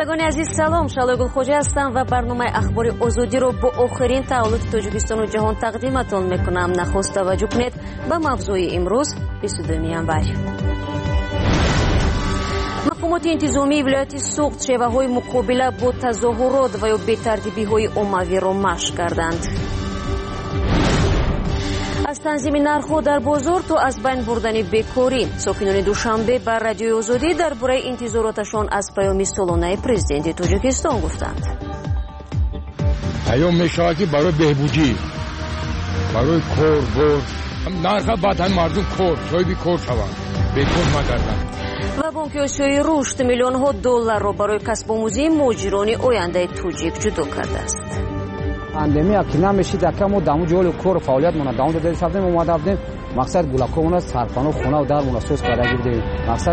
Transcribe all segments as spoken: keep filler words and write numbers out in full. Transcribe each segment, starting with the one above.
شنوندگان عزیز سلام، شالوی گلخوجی هستم و برنامه اخبار آزادی رو با آخرین تحولات تاجیکستان و جهان تقدیمتون میکنم. نخست توجه کنید به موضوع امروز بیست و دوم ینور. مقامات انتظامی ولایت سوخت شیوه‌های مقابله با تظاهرات و یا بی‌ترتیبی‌های عمومی را مشق کردند. از تنظیم نرخ‌ها در بازار تا از بین بردن بیکاری، ساکنان دوشنبه بر رادیوی آزادی درباره انتظاراتشان از پیام سالانه پرزیدنت تاجیکستان گفتند. پیام میشه که برای بهبودی، برای کار بر نرخ بعد هم مردم کار صاحبی کار شوند، بیکار نگردند. و بانک آسیایی رشد میلیون ها دلار را برای کسب آموزی مهاجران آینده توجیه جدا کرده است. پاندمی که نمیشید کم دامو جول کار فعالیت مون دامو دادیم سافتیم اومد آفدیم مقصد گلاکونا سرپانو خونه و در مناسوس کارا گیردیم مقصد.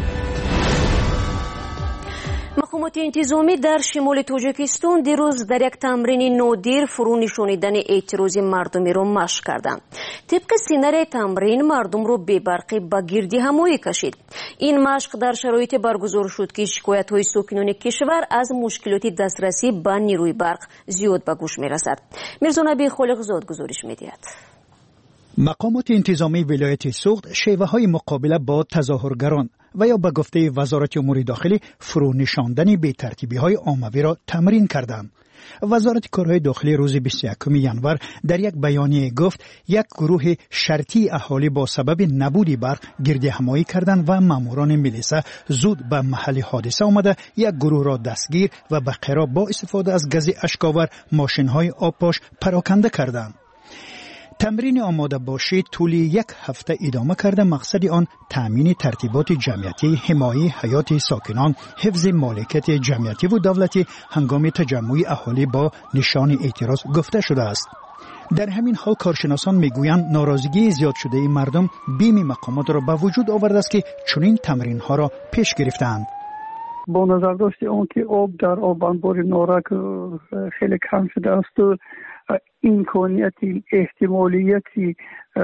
مقامات انتظامی در شمال تاجیکستان دیروز در یک تمرین نادر فرو نشانیدن اعتراض مردمی را مشق کردند. طبق سینری تمرین مردم را بی برقی به گردی همایی کشید. این مشق در شرایط برگزار شد که شکایت های ساکنان کشور از مشکلات دسترسی به نیروی برق زیاد به گوش می رسد. میرزا نبی خالقزاد گزارش می دهد. مقامات انتظامی ولایت سوخت شیوه های مقابله با تظاهرگران و یا به گفته وزارت امور داخلی فرو نشاندن بی ترتیبی های عمومی را تمرین کردند. وزارت کارهای داخلی روز بیست و یکم ینور در یک بیانیه گفت یک گروه شرطی اهالی با سبب نبود برق گرد همایی کردند و ماموران ملیسا زود به محل حادثه آمده یک گروه را دستگیر و به قرا با استفاده از گاز اشک‌آور ماشین های آبپاش پراکنده کردند. تمرین آماده باشی طولی یک هفته ادامه کرده. مقصد آن تامین ترتیبات جمعیتی، حمایت حیات ساکنان، حفظ مالکیت جمعیتی و دولتی هنگام تجمع اهالی با نشان اعتراض گفته شده است. در همین حال کارشناسان میگویند ناراضگی زیاد شده مردم بیم مقامات را به وجود آورده است که چنین تمرین ها را پیش گرفتند. با نظر داشته اون که آب در آب انبار نارک خیلی کم شده است و امکانیتی احتمالیتی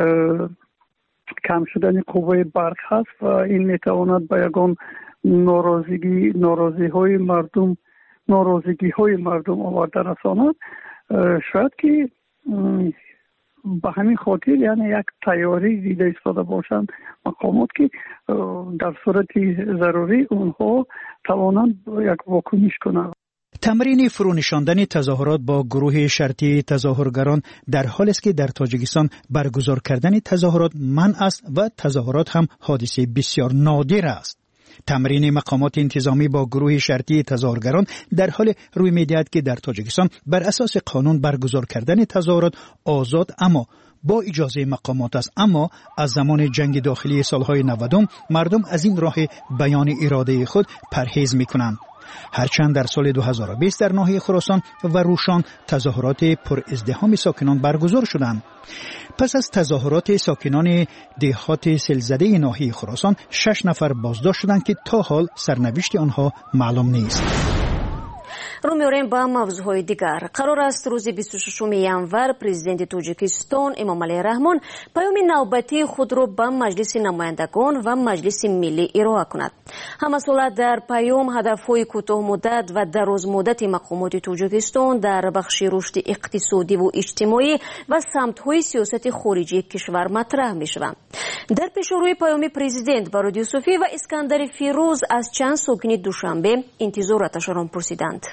کم شدن قوه برق هست و این میتواند به یگان ناراضگی ناراضی های مردم ناراضگی های مردم آورده رساند. شاید که به همین خاطر یعنی یک تیاری دیده ایستاده باشند مقامات که در صورت ضروری اونها توانند یک واکنش کنند. تمرین فرونشاندن تظاهرات با گروه شرطی تظاهرگران در حال است که در تاجیکستان برگزار کردن تظاهرات منع است و تظاهرات هم حادثه بسیار نادر است. تمرین مقامات انتظامی با گروه شرطی تظاهرگران در حال روی می‌دهد که در تاجیکستان بر اساس قانون برگزار کردن تظاهرات آزاد اما با اجازه مقامات است، اما از زمان جنگ داخلی سالهای نودم مردم از این راه بیان اراده خود پرهیز می‌کنند. هرچند در سال دو هزار و بیست در ناحیه خراسان و روشان تظاهرات پر ازدحام ساکنان برگزار شدند. پس از تظاهرات ساکنان دهات سیلزده ناحیه خراسان شش نفر بازداشت شدند که تا حال سرنوشت آنها معلوم نیست. رو می‌آوریم با موضوعهای دیگر. قرار است روز بیست و ششم ینور پرزیدنت تاجیکستان امامعلی رحمان پیام نوبتی خود را به مجلس نمایندگان و مجلس ملی ارائه کند. هم‌ساله در پیام هدف‌های کوتاه مدت و دراز مدت مقامات تاجیکستان در بخش رشد اقتصادی و اجتماعی و سمت‌های سیاست خارجی کشور مطرح می‌شوند. در پیشروی پیام پرزیدنت با رادیو صوفی و اسکندر فیروز از چند ساکن دوشنبه انتظاراتشان را پرسیدند.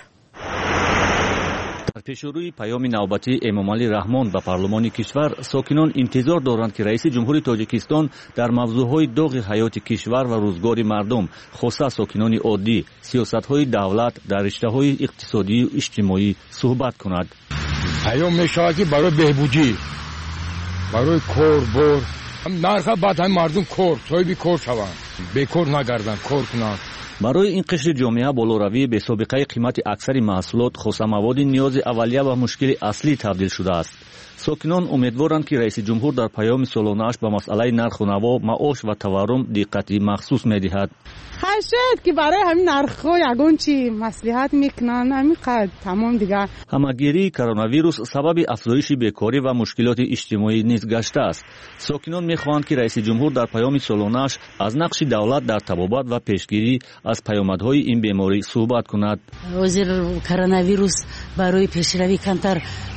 در پیشروی پیام نوبتی امامعلی رحمان به پارلمان کشور ساکنان انتظار دارند که رئیس جمهوری تاجیکستان در موضوعهای داغ حیات کشور و روزگار مردم خاصه ساکنان عادی سیاست‌های دولت در رشته‌های اقتصادی و اجتماعی صحبت کند. پیام میشه که برای بهبودی، برای کار بر نرخ بعد هم مردم کار صاحبی کار شوند، بیکار نگردند، کار کنند. برای این قشر جامعه بالوروی به سابقه قیمت اکثر محصولات خاصه مواد نیاز اولیه و مشکل اصلی تبدیل شده است. ساکنان امیدوارند که رئیس جمهور در پیام سالانه‌اش به مسئله نرخ و نوا، معاش و تورم دقتی مخصوص می‌دهد. خشت که برای همین نرخ‌ها یگان چی مصلحت میکنن همین قد تمام دیگه. همگیری کرونا ویروس سبب افزایش بیکاری و مشکلات اجتماعی نیز گشته است. ساکنان می‌خواهند که رئیس جمهور در پیام سالانه‌اش از نقش давлат дар табобат ва пешгирӣ аз паёмадҳои ин беморӣ суҳбат кунад. ҳозир коронавирус барои пешравӣ камтар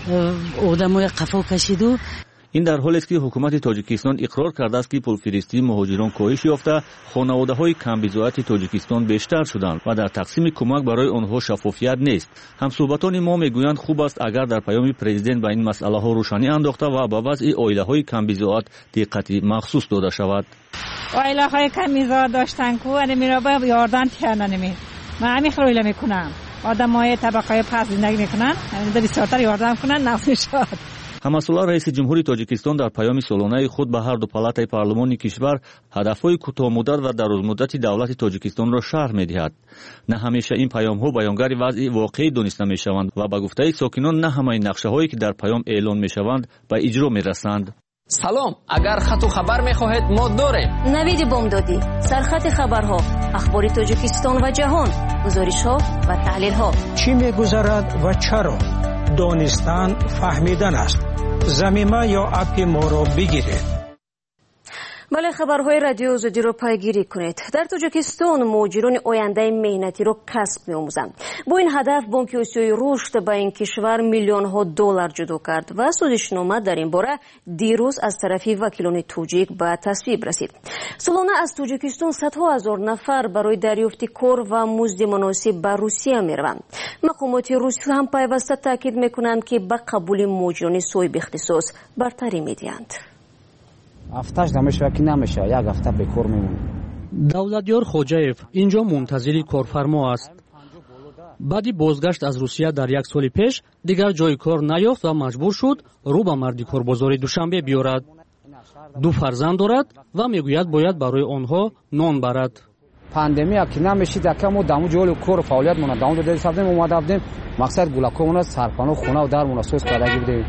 одамои қафо кашиду. ин дар ҳолест ки ҳукумати тоҷикистон иқрор кардааст ки пулфиристии муҳоҷирон коҳиш ёфта, хонаводаҳои камбизоати тоҷикистон бештар шуданд ва дар тақсими кӯмак барои онҳо шаффофият нест. ҳамсуҳбатони мо мегӯянд хуб аст агар дар паёми президент ба ин масъалаҳо рӯшанӣ андохта ва ба вазъи оилаҳои камбизоат диққати махсус дода шавад. оилаҳои камбизоат доштан ку мироба ёрдан тиянаними ман ҳамин хело мекунам. одамои табақаи паст зиндагӣ мекунанд, бисёртар ёрдам кунанд, нафс шод. ҳамасола раиси ҷумҳури тоҷикистон дар паёми солонаи худ ба ҳарду палатаи парлумони кишвар ҳадафҳои кӯтоҳмуддат ва дарозмуддати давлати тоҷикистонро шарҳ медиҳад. на ҳамеша ин паёмҳо баёнгари вазъи воқеӣ дониста мешаванд ва ба гуфтаи сокинон на ҳамаи нақшаҳое ки дар паём эълон мешаванд ба иҷро мерасанд. салом, агар хату хабар мехоҳед мо дорем. навиди бомдодӣ, сархати хабарҳо, ахбори тоҷикистон ва ҷаҳон, гузоришҳо ва таҳлилҳо. чӣ мегузарад ва чаро? донистан фаҳмидан аст. замима ё апи моро бигиред. бале, хабарҳои радио озодиро пайгирӣ кунед. дар тоҷикистон муҳоҷирони ояндаи меҳнатиро касб меомӯзанд. бо ин ҳадаф бонки осиёи рушд ба ин кишвар миллионҳо доллар ҷудо кард ва созишнома дар ин бора дирӯз аз тарафи вакилони тоҷик ба тасвиб расид. солона аз тоҷикистон садҳо ҳазор нафар барои дарёфти кор ва музди муносиб ба русия мераванд. мақомоти русӣ ҳам пайваста таъкид мекунанд ки ба қабули муҳоҷирони соҳиби ихтисос бартарӣ медиҳанд. ҳафташ намешава ки намешава, як ҳафта бекор мемонад. давлатёр хоҷаев инҷо мунтазири корфармо аст. баъди бозгашт аз русия дар як соли пеш дигар ҷои кор наёфт ва маҷбур шуд рӯ ба марди корбозори душанбе биёрад. ду фарзанд дорад ва мегӯяд бояд барои онҳо нон барад. пандемия ки намешид ака мо даму ҷоли кор фаъолият мона давом дода сабдем омада будем мақсад гулакомона сарпану хона дармона соз карда гирдем.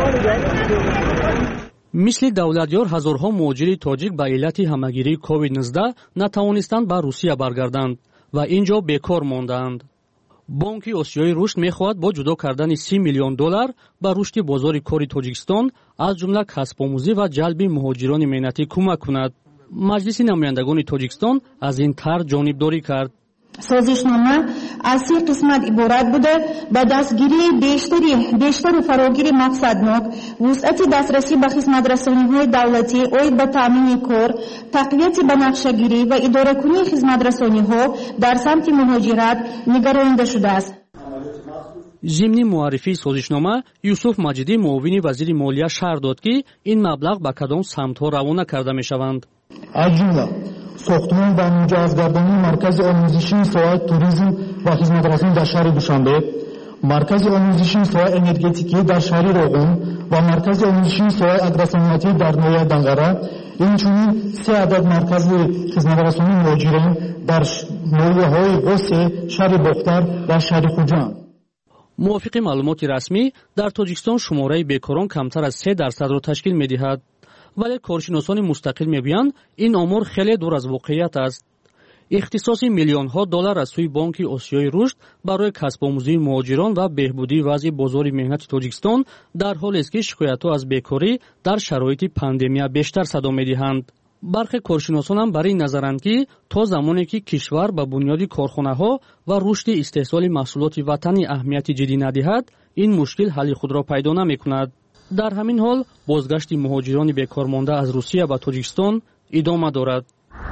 мисли давлатёр ҳазорҳо муҳоҷири тоҷик ба иллати ҳамагирии ковид нуздаҳ натавонистанд ба русия баргарданд ва ин ҷо бекор мондаанд. бонки осиёи рушд мехоҳад бо ҷудо кардани си миллион доллар ба рушди бозори кори тоҷикистон аз ҷумла касбомӯзӣ ва ҷалби муҳоҷирони меҳнатӣ кӯмак кунад. маҷлиси намояндагони тоҷикистон аз ин тарз ҷонибдорӣ кард. созишнома аз се қисмат иборат буда ба дастгирии бештари бештари фарогири мақсаднок, вусъати дастрасӣ ба хизматрасониҳои давлатӣ оид ба таъмини кор, тақвияти банақшагирӣ ва идоракунии хизматрасониҳо дар самти муҳоҷират нигаронида шудааст. зимни муаррифии созишнома юсуф маҷидӣ муовини вазири молия шарҳ дод ки ин маблағ ба кадом самтҳо равона карда мешаванд. аз ҷумла сохтмон ва муҷаҳҳазгардонии маркази омӯзишии соҳаи туризм ва хизматрасонӣ дар шаҳри душанбе, маркази омӯзишии соҳаи энергетикӣ дар шаҳри роғун ва маркази омӯзишии соҳаи агросаноатӣ дар ноҳияи Данғара, инчунин се адад маркази хизматрасонии муҳоҷирон дар ноҳияҳои ғосе, шаҳри Бохтар ва шаҳри Хуҷанд. мувофиқи маълумоти расмӣ дар тоҷикистон шумораи бекорон камтар аз се дарсадро ташкил медиҳад, вале коршиносони мустақил мегӯянд ин омор хеле дур аз воқеият аст. ихтисоси миллионҳо доллар аз сӯи бонки осиёи рушд барои касбомӯзии муҳоҷирон ва беҳбудии вазъи бозори меҳнати тоҷикистон дар ҳолест ки шикоятҳо аз бекорӣ дар шароити пандемия бештар садо медиҳанд. бархе коршиносон ҳам бар ин назаранд ки то замоне ки кишвар ба бунёди корхонаҳо ва рушди истеҳсоли маҳсулоти ватанӣ аҳамияти ҷиддӣ надиҳад, ин мушкил ҳалли худро пайдо намекунад. дар ҳамин ҳол бозгашти муҳоҷирони бекормонда аз русия ба тоҷикистон идома дорад.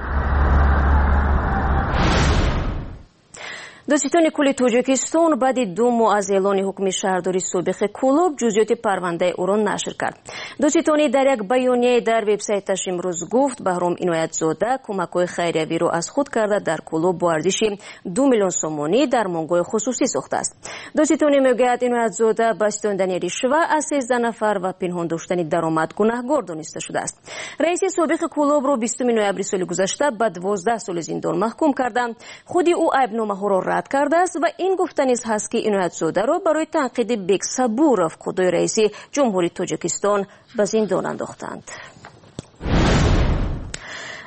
доститони кулли тоҷикистон баъди ду моҳ аз эълони ҳукми шаҳрдори собиқи Кӯлоб ҷузъиёти парвандаи ӯро нашр кард. доститони дар як баёнияе дар вебсайташ имрӯз гуфт Баҳром Иноятзода кӯмакҳои хайриявиро аз худ карда дар Кӯлоб бо арзиши ду миллион сомонӣ дар монгоҳи хусусӣ сохтааст. доститони мегӯяд Иноятзода ба ситондани ришва аз сездаҳ нафар ва пинҳон доштани даромад гунаҳгор дониста шудааст. раиси собиқи Кӯлобро бистуми ноябри соли гузашта ба дувоздаҳ соли зиндон маҳкум карда, худи ӯ айбномаҳоро рад кардааст ва ин гуфта низ ҳаст ки Иноятзодаро барои танқиди Бексабуров қудои раиси ҷумҳури Тоҷикистон ба зиндон андохтанд.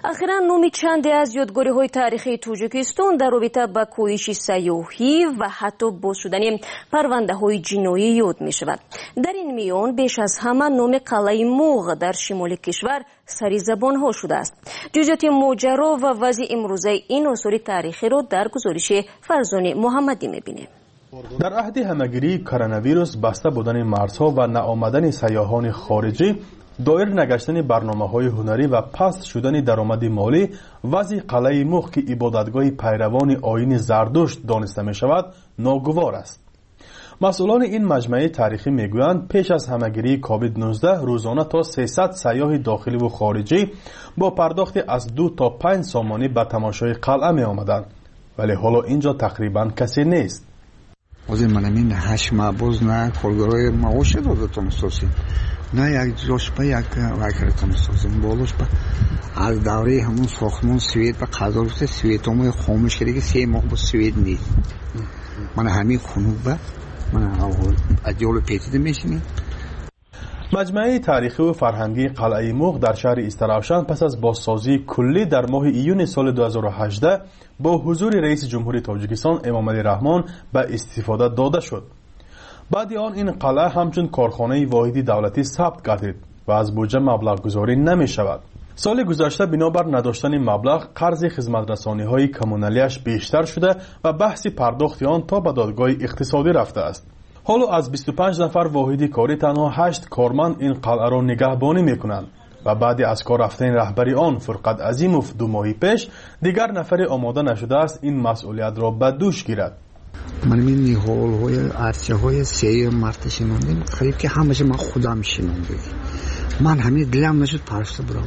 اخیراً نومی چندی از یادگاری‌های تاریخی تاجیکستان در رابطه با کویش سیاحی و حتی باز شدن پرونده‌های جنایی یاد می‌شود. در این میان بیش از همه نام قلعه موغ در شمال کشور سری زبان‌ها شده است. جزئیات ماجرا و وضع امروزه این آثار تاریخی را در گزارش فرزان محمدی می‌بینیم. در عهد همگیری کرونا ویروس بسته بودن مرزها و نآمدن سیاحان خارجی، دایر نگشتن برنامه‌های هنری و پست شدن درآمد مالی، وضع قلعه موغ که عبادتگاه پیروان آیین زردشت دانسته می‌شود ناگوار است. مسئولان این مجمع تاریخی میگویند پیش از همگیری کووید نوزده روزانه تا سیصد سیاح داخلی و خارجی با پرداخت از دو تا پنج سامانی به تماشای قلعه می آمدند، ولی حالا اینجا تقریبا کسی نیست. озин мана мин ҳашт маъбуз на коргорои маоше додатон созем на як ҷошпа як вакратон созем болошпа аз давраи ҳамон сохтмон свет ба қазорфта светомои хомӯш кардagi се моҳ бо свет нест. мана ҳамин хунуба мана адёлу петида мешинем. مجمع تاریخی و فرهنگی قلعه موغ در شهر استراوشان پس از بازسازی کلی در ماه ایون سال دو هزار و هجده با حضور رئیس جمهوری تاجیکستان امامعلی رحمان به استفاده داده شد. بعد آن این قلعه همچون کارخانه واحدی دولتی ثبت گردید و از بودجه مبلغ گذاری نمی شود. سال گذشته بنابر نداشتن مبلغ قرض خدمترسانی های کمونالیش بیشتر شده و بحث پرداخت آن تا به دادگاه اقتصادی رفته است. حالا از بیست و پنج نفر واحدی کاری تنها هشت کارمند این قلعه را نگهبانی میکنند و بعد از کار رفتن رهبری آن فرقت عظیموف دو ماهی پیش دیگر نفری آماده نشده است این مسئولیت را به دوش گیرد. من این نهال های ارچه های سه مرد شنوندیم قریب که همش من خودم شنوندیم. من همین دلم نشد پرسته برام.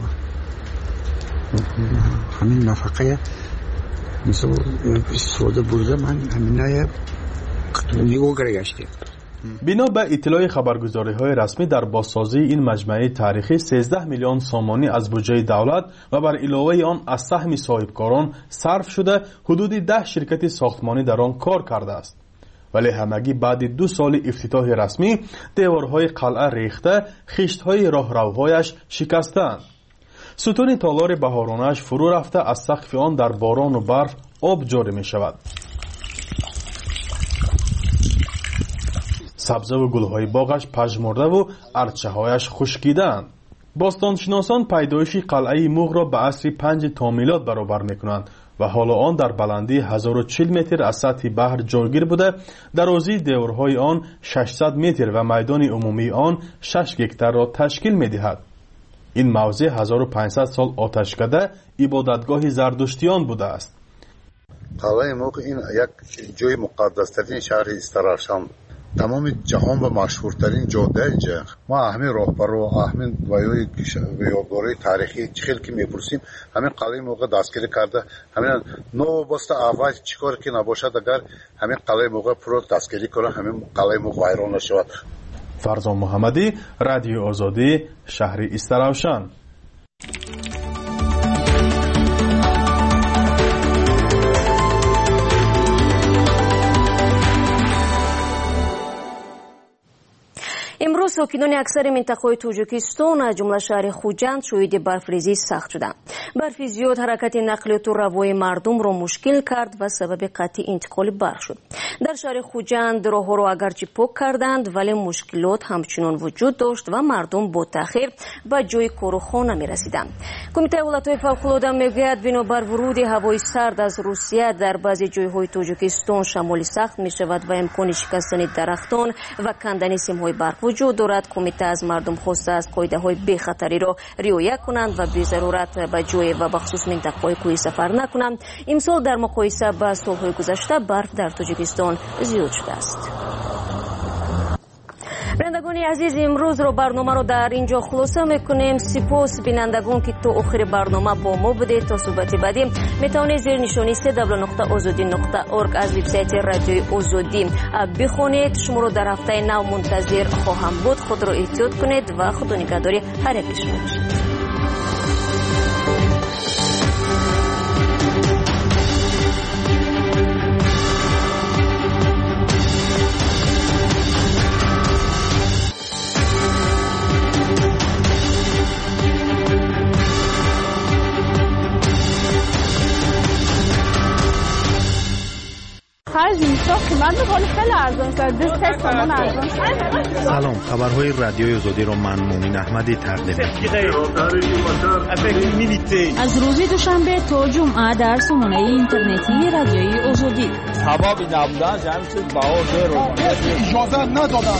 همین نفقه مثل سوده برده من همین نگو گرگشتیم. بنا به اطلاع خبرگزاری های رسمی در بازسازی این مجمع تاریخی سیزده میلیون سامانی از بودجه دولت و بر علاوه آن از سهم صاحبکاران صرف شده حدود ده شرکت ساختمانی در آن کار کرده است. ولی همگی بعد دو سال افتتاح رسمی دیوارهای قلعه ریخته، خشت‌های راهروهایش شکستند. ستون تالار بهارانش فرو رفته از سقف آن در باران و برف آب جاری می شود. سبزه و گلهای باغش پژمرده و ارچه هایش خشکیدند. باستانشناسان پیدایش قلعه موغ را به عصر پنج تا میلاد برابر میکنند و حالا آن در بلندی هزار و چهل متر از سطح بحر جایگیر بوده. درازی دیوارهای آن ششصد متر و میدان عمومی آن شش گکتار را تشکیل میدهد. این موضع هزار و پانصد سال آتشکده عبادتگاه زردشتیان بوده است. قلعه موغ این یک جای مقدس ترین شهر استراوشان، تمام جهان و مشهورترین جاده جنگ. ما همین راهبر و همین ویای یادگاری تاریخی چخیل که میپرسیم همین قلعه موغ دستگیری کرده. همین نو بسته اول چیکار که نباشد اگر همین قلعه موغ پرو دستگیری کنه همین قلعه موغ ویران نشود. فرزان محمدی، رادیو آزادی، شهر استراوشان. امروز ساکنان اکثر منطقه‌های تاجیکستان از جمله شهر خوجند شاهد برفریزی سخت شدند. برف زیاد حرکت نقلیات و روای مردم را مشکل کرد و سبب قطع انتقال برق شد. در شهر خوجند راه‌ها را اگرچه پاک کردند ولی مشکلات همچنان وجود داشت و مردم با تأخیر به جای کار و خانه می‌رسیدند. کمیته ایالت‌های فوق‌العاده میگوید بنابر ورود هوای سرد از روسیه در بعضی جای‌های تاجیکستان شمالی سخت می‌شود و امکان شکستن درختان و کندن سیم‌های برق وجود دارد. کمیته از مردم خواسته است قاعده‌های بی‌خطری را رعایت کنند و بی ضرورت به جای و بخصوص منطقه‌های کوهی سفر نکنند. امسال در مقایسه با سال‌های گذشته برف در تاجیکستان زیاد شده است. بینندگان عزیز امروز رو برنامه رو در اینجا خلاصه میکنیم. سپاس بینندگان که تا آخر برنامه با ما بودید. تا صحبت بعدی میتونید زیر نشانی سه دبل نقطه آزادی نقطه اورگ از وبسایت رادیوی آزادی بخونید. شما رو در هفته نو منتظر خواهم بود. خود رو احتیاط کنید و خدا نگهداری هر یک شما باشید. خرج میشه قیمت میکنه خیلی ارزان شد دو سه تومن ارزان. سلام، خبرهای رادیوی آزادی رو من مومن احمدی تقدیم می‌کنم. از روز دوشنبه تا جمعه در سامانه اینترنتی رادیوی آزادی. سبب نبودن جمع چیز بهار رو اجازه ندادن.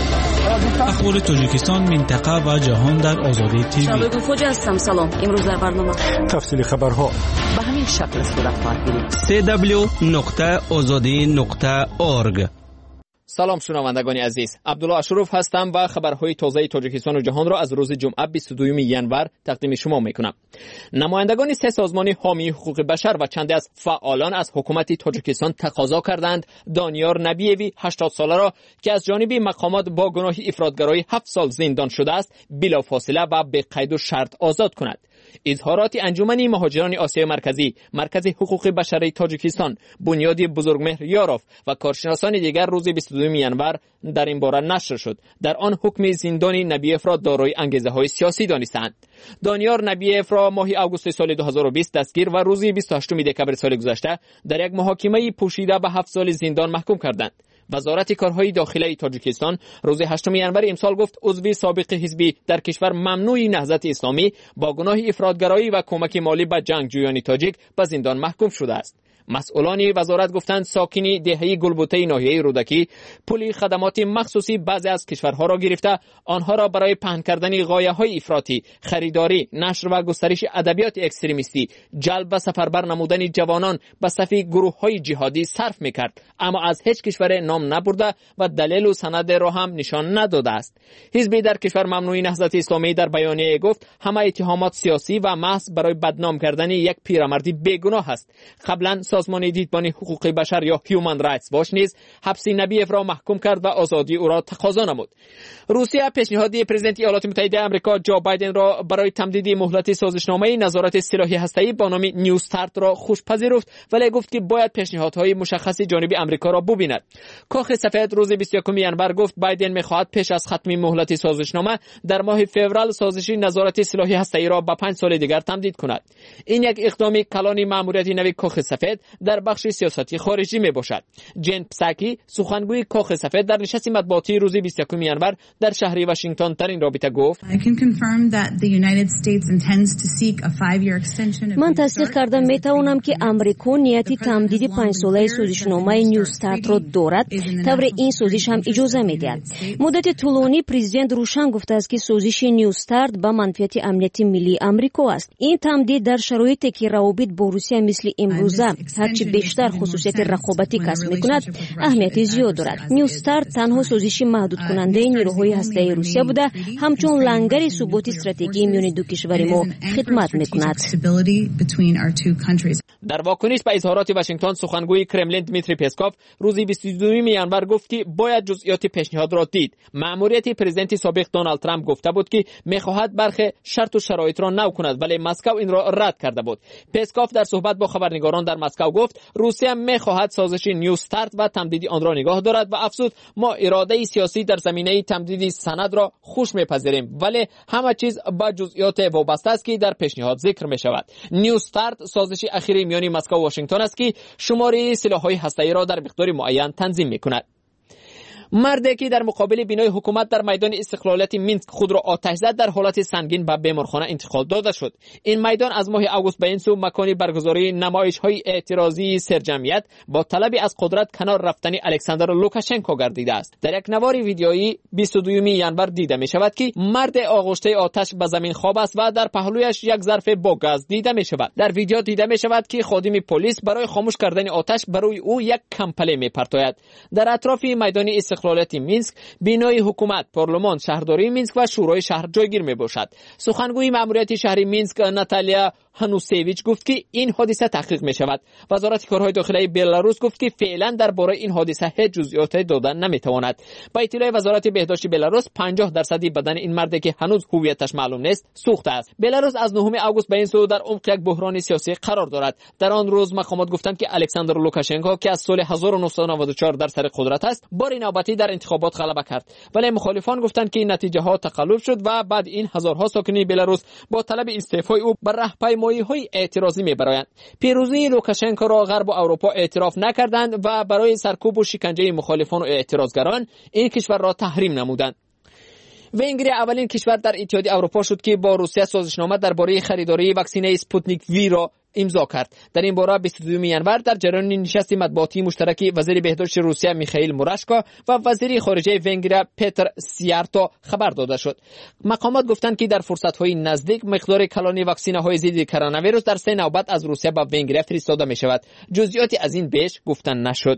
اخبار تاجیکستان، منطقه و جهان در آزادی تیوی. شباب فوج هستم. سلام. امروز در برنامه تفصیل خبرها به همین شکل صورت خواهد گرفت. سی دبلیو نقطه آزادی نقطه اورگ. سلام شنوندگان عزیز، عبدالله اشرف هستم و خبرهای تازه تاجیکستان و جهان را از روز جمعه بیست و دوم ژانویه تقدیم شما میکنم. نمایندگان سه سازمان حامی حقوق بشر و چند از فعالان از حکومت تاجیکستان تقاضا کردند دانیار نبیوی هشتاد ساله را که از جانب مقامات با گناه افراطگرایی هفت سال زندان شده است بلافاصله و به قید و شرط آزاد کند. اظهارات انجمن مهاجران آسیای مرکزی، مرکز حقوق بشر تاجیکستان، بنیاد بزرگمهر یاروف و کارشناسان دیگر روز بیست و دوم ژانویه در این باره نشر شد. در آن حکم زندان نبیف را دارای انگیزه‌های سیاسی دانستند. دانیار نبیف را ماه آگوست سال دو هزار و بیست دستگیر و روز بیست و هشتم دکبر سال گذشته در یک محاکمه پوشیده به هفت سال زندان محکوم کردند. وزارت کارهای داخلی تاجیکستان روز هشتم ژانویه امسال گفت عضو سابق حزبی در کشور ممنوع نهضت اسلامی با گناه افراطگرایی و کمک مالی به جنگجویان تاجیک به زندان محکوم شده است. مسئولان وزارت گفتند ساکنی دهه گلبوته ناحیه رودکی پول خدمات مخصوصی بعضی از کشورها را گرفته آنها را برای پهن کردن غایه‌های افراطی، خریداری، نشر و گسترش ادبیات اکستریمیستی، جلب و سفربر نمودن جوانان به صف گروه‌های جهادی صرف می‌کرد، اما از هیچ کشور نام نبرده و دلیل و سند را هم نشان نداده است. حزبی در کشور ممنوع نهضت اسلامی در بیانیه گفت همه اتهامات سیاسی و محض برای بدنام کردن یک پیرمردی بیگناه است. قبلا سازمان دیدبان حقوق بشر یا هیومن رایتس واچ نیز حبس نبیف را محکوم کرد و آزادی او را تقاضا نمود. روسیه پیشنهاد پرزیدنت ایالات متحده آمریکا جو بایدن را برای تمدید مهلت سازشنامه نظارت سلاحی هسته‌ای با نام نیو استارت را خوش پذیرفت، ولی گفت که باید پیشنهادهای مشخصی جانب آمریکا را ببیند. کاخ سفید روز بیست و یکم ژانویه گفت بایدن می‌خواهد پیش از ختم مهلت سازشنامه در ماه فوریه سازش نظارت سلاحی هسته‌ای را به پنج سال دیگر تمدید کند. این یک اقدام کلان مأموریت نو کاخ سفید در بخش سیاستی خارجی می باشد. جن پساکی سخنگوی کاخ سفید در نشست مطبوعاتی روز بیست و یکم ژانویه در شهر واشنگتن در این رابطه گفت من تصدیق کردم می توانم که آمریکا نیتی تمدید پنج ساله سازشنامه نیو استارت را دارد، طور این سازش هم اجازه می دهد. مدت طولانی پرزیدنت روشن گفته است که سازش نیو استارت با منفعت امنیت ملی آمریکا است. این تمدید در شرایطی که روابط با روسیه مثل امروزه هرچی بیشتر خصوصیت رقابتی کسب می‌کند اهمیت زیاد دارد. نیو استارت تنها سازشی محدود کننده نیروهای هسته‌ای روسیه بوده، همچون لنگر ثبات استراتژی میان دو کشور ما خدمت می‌کند. در واکنش به اظهارات واشنگتن سخنگوی کرملین دمیتری پسکوف روز بیست و دوم ژانویه گفت که باید جزئیات پیشنهاد را دید. مأموریت پرزیدنت سابق دونالد ترامپ گفته بود که می‌خواهد برخی شرط و شرایط را نو کند، ولی مسکو این را رد کرده بود. پسکوف در صحبت با خبرنگاران در مسکو گفت روسیه می‌خواهد سازش نیو استارت و تمدید آن را نگاه دارد و افزود ما اراده سیاسی در زمینه تمدید سند را خوش می‌پذیریم، ولی همه چیز با جزئیات وابسته است که در پیشنهاد ذکر می‌شود. نیو استارت سازش اخیری میان مسکو و واشنگتن است که شماره سلاح‌های هسته‌ای را در مقدار معین تنظیم می‌کند. مردی که در مقابل بینای حکومت در میدان استقلالیت مینسک خود را آتش زد در حالت سنگین به بیمارخانه انتقال داده شد. این میدان از ماه آگوست به این سو مکانی برگزاری نمایش‌های اعتراضی سرجمعیت با طلب از قدرت کنار رفتن الکساندر لوکاشنکو گردیده است. در یک نوار ویدیویی بیست و دوم ژانویه دیده می شود که مرد آغشته آتش به زمین خواب است و در پهلویش یک ظرف با گاز دیده می شود. در ویدیو دیده می شود که خادم پلیس برای خاموش کردن آتش برای او یک کمپله می پرتاید. در اطراف میدان استقلالیت مینسک بینای حکومت، پارلمان، شهرداری مینسک و شورای شهر جایگیر می باشد. سخنگوی مأموریت شهری مینسک ناتالیا هانوسیویچ گفت که این حادثه تحقیق می شود. وزارت کارهای داخلی بلاروس گفت که فعلا درباره این حادثه هیچ جزئیات دادن نمی تواند. با اطلاع وزارت بهداشت بلاروس پنجاه درصدی بدن این مرد که هنوز هویتش معلوم نیست سوخته است. بلاروس از نهم آگوست به این سو در عمق یک بحران سیاسی قرار دارد. در آن روز مقامات گفتند که الکساندر لوکاشنکو که از سال هزار و نهصد و نود و چهار در سر قدرت است بار نوبتی در انتخابات غلبه کرد، ولی مخالفان گفتند که نتیجه ها تقلب شد و بعد این هزارها ساکن بلاروس با طلب استعفای او بر راهپای پیمایی‌های اعتراضی می‌برایند. پیروزی لوکاشنکو را غرب و اروپا اعتراف نکردند و برای سرکوب و شکنجه مخالفان و اعتراضگران این کشور را تحریم نمودند. ونگریا اولین کشور در اتحادیه اروپا شد که با روسیه سازشنامه درباره خریداری واکسن اسپوتنیک وی را امضا کرد. در این باره بیست و دوم ژانویه در جریان نشست مطبوعاتی مشترک وزیر بهداشت روسیه میخائیل موراشکا و وزیر خارجه ونگریا پتر سیارتو خبر داده شد. مقامات گفتند که در فرصت‌های نزدیک مقدار کلان واکسن‌های ضد کرونا ویروس در سه نوبت از روسیه به ونگریا فرستاده می شود. جزئیاتی از این بیش گفتن نشد.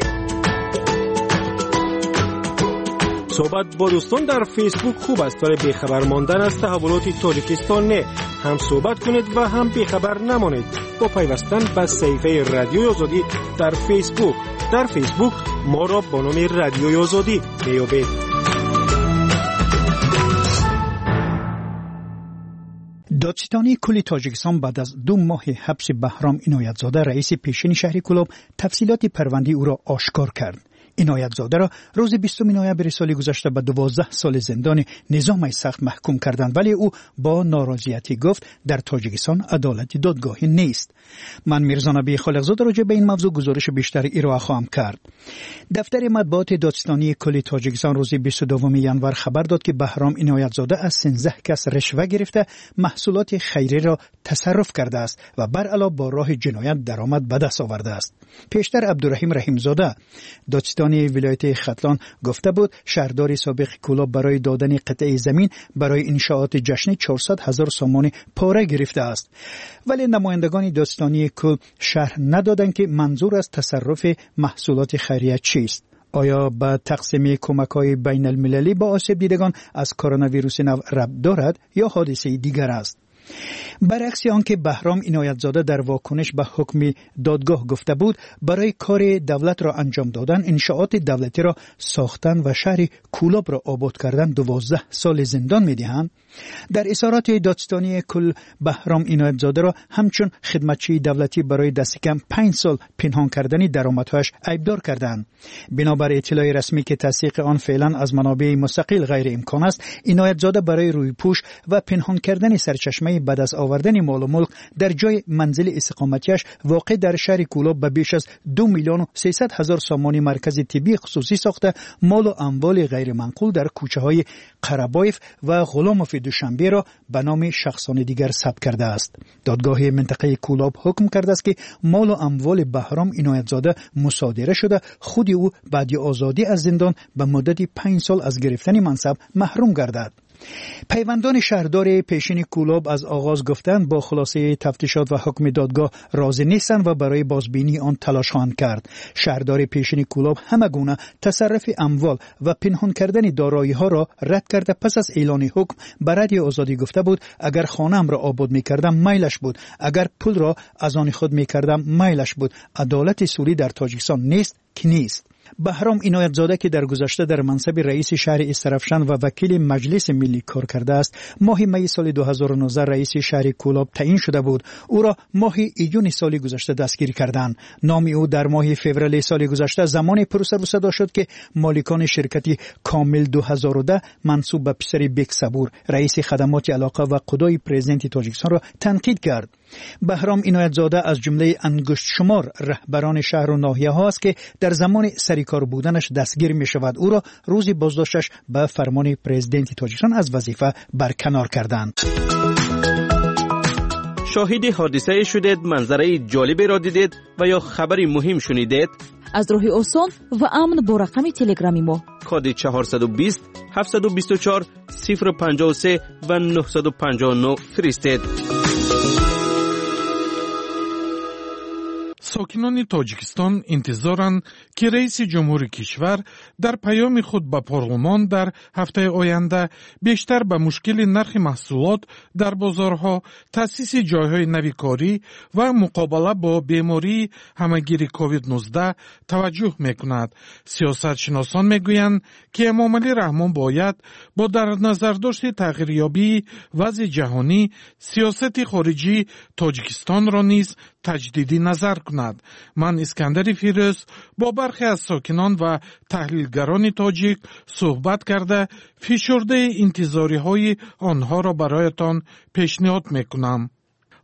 صحبت با دوستان در فیسبوک خوب است، ولی بیخبر ماندن از تحولات تاجیکستان نه. هم صحبت کنید و هم بیخبر نمانید با پیوستن به صفحه رادیوی آزادی در فیسبوک. در فیسبوک ما را با نام رادیوی آزادی میابید. دادستانی کل تاجیکستان بعد از دو ماه حبس بهرام عنایت‌زاده رئیس پیشین شهر کلوب تفصیلات پرونده او را آشکار کرد. عنایت‌زاده را روز بیستم نوامبر سال گذشته به دوازده سال زندان نظام سخت محکوم کردند، ولی او با ناراضیتی گفت در تاجیکستان عدالت دادگاهی نیست. من میرزا نبی خالقزاده راجع به این موضوع گزارش بیشتر ارائه خواهم کرد. دفتر مطبوعات دادستانی کل تاجیکستان روز بیست و دوم ژانویه خبر داد که بهرام عنایت‌زاده از سیزده کس رشوه گرفته محصولات خیریه را تصرف کرده است و بر علاوه با راه جنایت درآمد به دست آورده است. پیشتر عبدالرحیم رحیم‌زاده دادستانی ولایت ختلان گفته بود شهردار سابق کلوب برای دادن قطعه زمین برای انشاءات جشن چهارصد هزار سامان پاره گرفته است، ولی نمایندگان دادستانی کل شرح ندادند که منظور از تصرف محصولات خیریه چیست. آیا به تقسیم کمک‌های بین المللی با آسیب دیدگان از کرونا ویروس نو ربط دارد یا حادثه دیگر است؟ برعکس آنکه بهرام عنایت‌زاده در واکنش به حکم دادگاه گفته بود برای کار دولت را انجام دادن، انشاءات دولتی را ساختن و شهر کولاب را آباد کردن دوازده سال زندان می‌دهند. در اظهارات دادستانی کل بهرام عنایت‌زاده را همچون خدمتچی دولتی برای دست کم پنج سال پنهان کردن درآمدهایش عیبدار کردند. بنابر اطلاع رسمی که تصدیق آن فعلا از منابع مستقل غیر امکان است، عنایت‌زاده برای رویپوش و پنهان کردن سرچشمه بعد از آوردن مال و ملک در جای منزل اقامتیش واقع در شهر کولاب به بیش از دو میلیون و سیصد هزار سامان مرکز طبی خصوصی ساخته مال و اموال غیر منقول در کوچه های قربایف و غلاموف دوشنبه را به نام شخصان دیگر ثبت کرده است. دادگاه منطقه کولاب حکم کرده است که مال و اموال بهرام عنایت‌زاده مصادره شده، خود او بعد آزادی از زندان به مدت پنج سال از گرفتن منصب محروم گردد. پیوندان شهردار پیشین کولاب از آغاز گفتند با خلاصه تفتیشات و حکم دادگاه راضی نیستند و برای بازبینی آن تلاش خواهند کرد. شهردار پیشین کولاب همگونه تصرف اموال و پنهان کردن دارایی ها را رد کرده. پس از اعلان حکم به رادیو آزادی گفته بود اگر خانه‌ام را آباد می‌کردم میلش بود، اگر پول را از آن خود می‌کردم میلش بود. عدالت سوری در تاجیکستان نیست که نیست. بهرام عنایت‌زاده که در گذشته در منصب رئیس شهر استرافشان و وکیل مجلس ملی کار کرده است، ماه می سال دو هزار و نوزده رئیس شهر کولاب تعیین شده بود. او را ماه ایون سال گذشته دستگیر کردند. نام او در ماه فوریه سال گذشته زمان پروسه و صدا شد که مالکان شرکتی کامل دو هزار و ده منصوب به پسر بیک صبور رئیس خدمات علاقه و قضای پرزیدنت تاجیکستان را تنقید کرد. بهرام عنایت‌زاده از جمله انگشت شمار رهبران شهر و ناحیه ها است که در زمان سریکار بودنش دستگیر می شود. او را روزی بازداشتش به فرمان پرزیدنت تاجیکستان از وظیفه برکنار کردند. شاهد حادثه شدید، منظره جالبی را دیدید و یا خبری مهم شنیدید؟ از راه آسان و امن با رقم تلگرامی ما کد چهارصد و بیست هفتصد و بیست و چهار صفر و پنجاه و سه و نهصد و پنجاه و نه فرستید. ساکنان تاجیکستان انتظارند که رئیس جمهور کشور در پیام خود به پارلمان در هفته آینده بیشتر به مشکل نرخ محصولات در بازارها، تأسیس جایهای نوی کاری و مقابله با بیماری همهگیر کووید نوزده توجه میکند. سیاستشناسان میگویند که امامعلی رحمان باید با در نظر داشت تغییریابی وضع جهانی سیاست خارجی تاجیکستان را نیز تجدیدی نظر کند. من اسکندر فیروز با برخی از ساکنان و تحلیلگران تاجیک صحبت کرده فشرده انتظاری های آنها را برایتان پیشنهاد میکنم.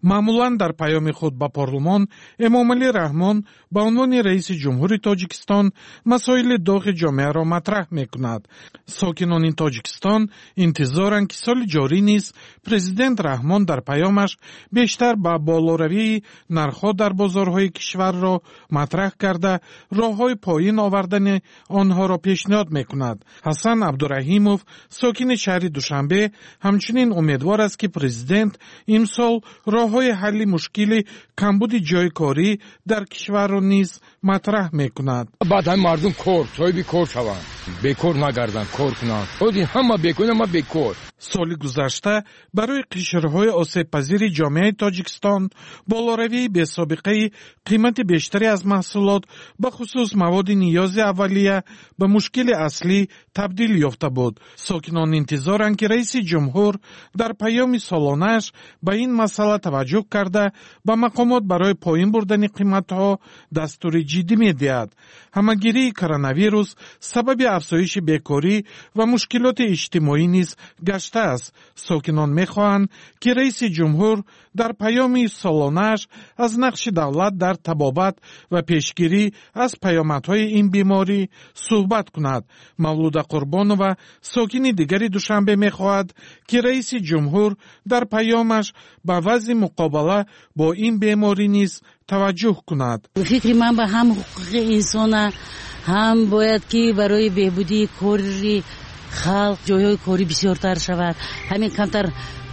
معمولاً در پیام خود به پارلمان امامعلی رحمان به عنوان رئیس جمهوری تاجیکستان مسائل داغ جامعه را مطرح میکند. ساکنان این تاجیکستان انتظارند که سال جاری نیز پرزیدنت رحمان در پیامش بیشتر به بالاروی نرخ‌ها در بازارهای کشور را مطرح کرده راه‌های پایین آوردن آنها را پیشنهاد میکند. حسن عبدالرحیموف ساکن شهر دوشنبه همچنین امیدوار است که پرزیدنت امسال راه‌های حل مشکل کمبود جای کاری در کشور را نیز مطرح میکند. بعد هم مردم کار صاحب کار شوند، بیکار نگردن، کار کنند. خودی همه بیکار، ما بیکار. سال گذشته برای قشرهای آسیب پذیر جامعه تاجیکستان بالاروی به سابقه قیمت بیشتری از محصولات به خصوص مواد نیاز اولیه به مشکل اصلی تبدیل یافته بود. ساکنان انتظارند که رئیس جمهور در پیام سالانه‌اش به این مسئله توجه کرده به مقامات برای پایین بردن قیمت‌ها دستور جدی می‌دهد. همه‌گیری کرونا ویروس سبب افزایش بیکاری و مشکلات اجتماعی نیز گشته است. ساکنان می‌خواهند که رئیس جمهور در پیام سالانه‌اش از نقش دولت در تبابت و پیشگیری از پیامدهای این بیماری صحبت کند. مولود قربانова ساکن دیگری دوشنبه می‌خواهد که رئیس جمهور در پیامش به وضع مقابله با این بیماری نیز توجه کند. فکر من به هم حقوق انسان هم باید که برای بهبودی کاری خلق جایهای کاری بسیارتر شود. همین کمتر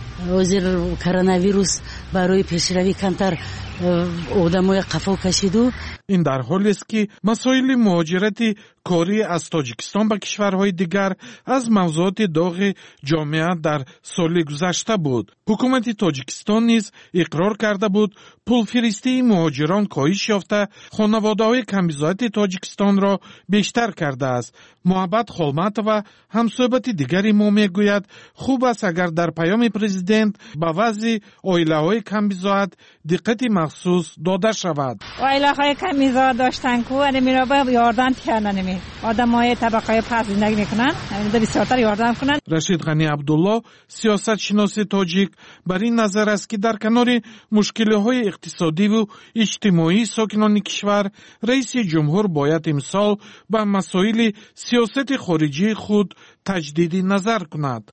وزیر کرونا ویروس برای پیشروی کمتر آدمای قفا کشیدو. این در حالی است که مسائل مهاجرت کاری از تاجیکستان به کشورهای دیگر از موضوعات داغ جامعه در سال گذشته بود. حکومت تاجیکستان نیز اقرار کرده بود پولفرستی مهاجران کاهش یافته خانواده‌های کمبزاعت تاجیکستان را بیشتر کرده است. محبت خولمتова همصحبت دیگری ما میگوید خوب است اگر در پیام پرزیدنت به وضع عائله‌های کمبزاعت دقت مخصوص داده شود. عائله‌های کمبزاعت داشتن کو میرا به یاردن کردن آدمای طبقه پس زندگی میکنن، همین بسیارتر یاردن کنن. رشید غنی عبدالله سیاست شناس تاجیک بر این نظر است که در کنار مشکل‌های اقتصادی و اجتماعی ساکنان کشور رئیس جمهور باید امسال به مسائل سیاست خارجی خود تجدید نظر کند.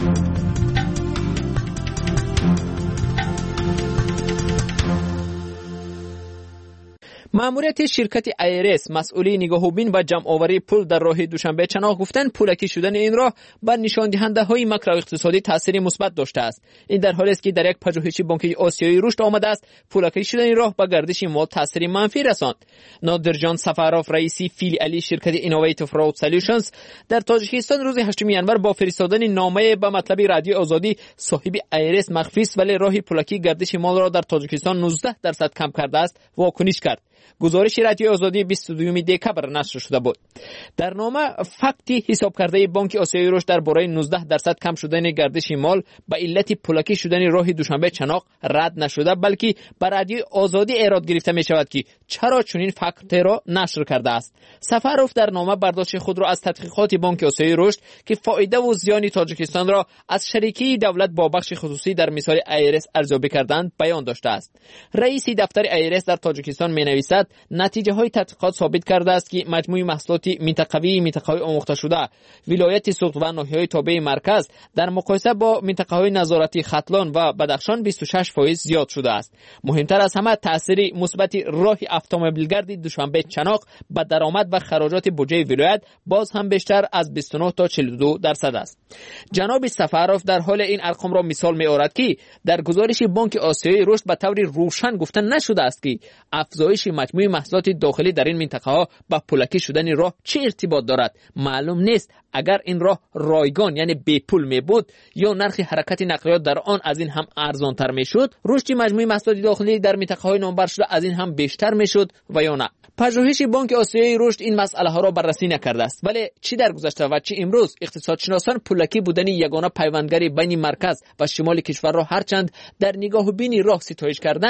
ماموریت شرکت ایرس مسئولی نگاهوبین و جمع آوری پول در راه دوشنبه چناق گفتند پولکی شدن این راه بر نشان دهنده های ماکرو اقتصادی تاثیر مثبت داشته است. این در حالی است که در یک پژوهش بانک آسیایی رشد آمده است پولکی شدن این راه به گردش مال تاثیر منفی رساند. نادر جان سفاروف رئیس فیلیالی شرکت اینوویتیو فراود سولوشنز در تاجیکستان روز هشتم ژانویه با فرستادن نامه به مطلب رادیو آزادی صاحب ایرس مخفی است ولی راه پولکی گردش مال را در تاجیکستان نوزده درصد کم کرده است واکنش کرد. گزارش رادیو آزادی بیست و دوم دکبر نشر شده بود. در نامه فکتی حساب کرده بانک آسیایی رشد درباره نوزده درصد کم شدن گردش مال به علت پولکی شدن راه دوشنبه چناق رد نشده بلکه بر رادیو آزادی ایراد گرفته می شود که چرا چنین فکت را نشر کرده است. سفاروف در نامه برداشت خود را از تحقیقات بانک آسیایی رشد که فایده و زیان تاجیکستان را از شریکی دولت با بخش خصوصی در مثال ایرس ارزیابی کردند بیان داشته است. رئیس دفتر ایرس در تاجیکستان می نویسد نتیجه های تحقیقات ثابت کرده است که مجموع محصولات منطقوی منطقه‌های آموخته شده ولایت سوخت و ناحیه‌های تابع مرکز در مقایسه با منطقه‌های نظارتی ختلان و بدخشان بیست و شش درصد زیاد شده است. مهمتر از همه تاثیر مثبت راه اتومبیلگرد دوشنبه چناق به درآمد و خراجات بودجه ولایت باز هم بیشتر از بیست و نه تا چهل و دو درصد است. جناب سفاروف در حال این ارقام را مثال می‌آورد که در گزارش بانک آسیایی رشد به طور روشن گفته نشده است که افزایش مجموع محصولات داخلی در این منطقه ها با پولکی شدن راه چه ارتباط دارد. معلوم نیست اگر این راه رایگان یعنی بی پول می بود یا نرخ حرکت نقلیات در آن از این هم ارزان تر می شد، رشد مجموع محصولات داخلی در منطقه های نامبر شده از این هم بیشتر می شد و یا نه. پژوهش بانک آسیایی رشد این مسئله ها را بررسی نکرده است ولی چی در گذشته و چی امروز اقتصادشناسان پولکی بودن یگانه پیوندگری بین مرکز و شمال کشور را هرچند در نگاه بینی راه ستایش کردند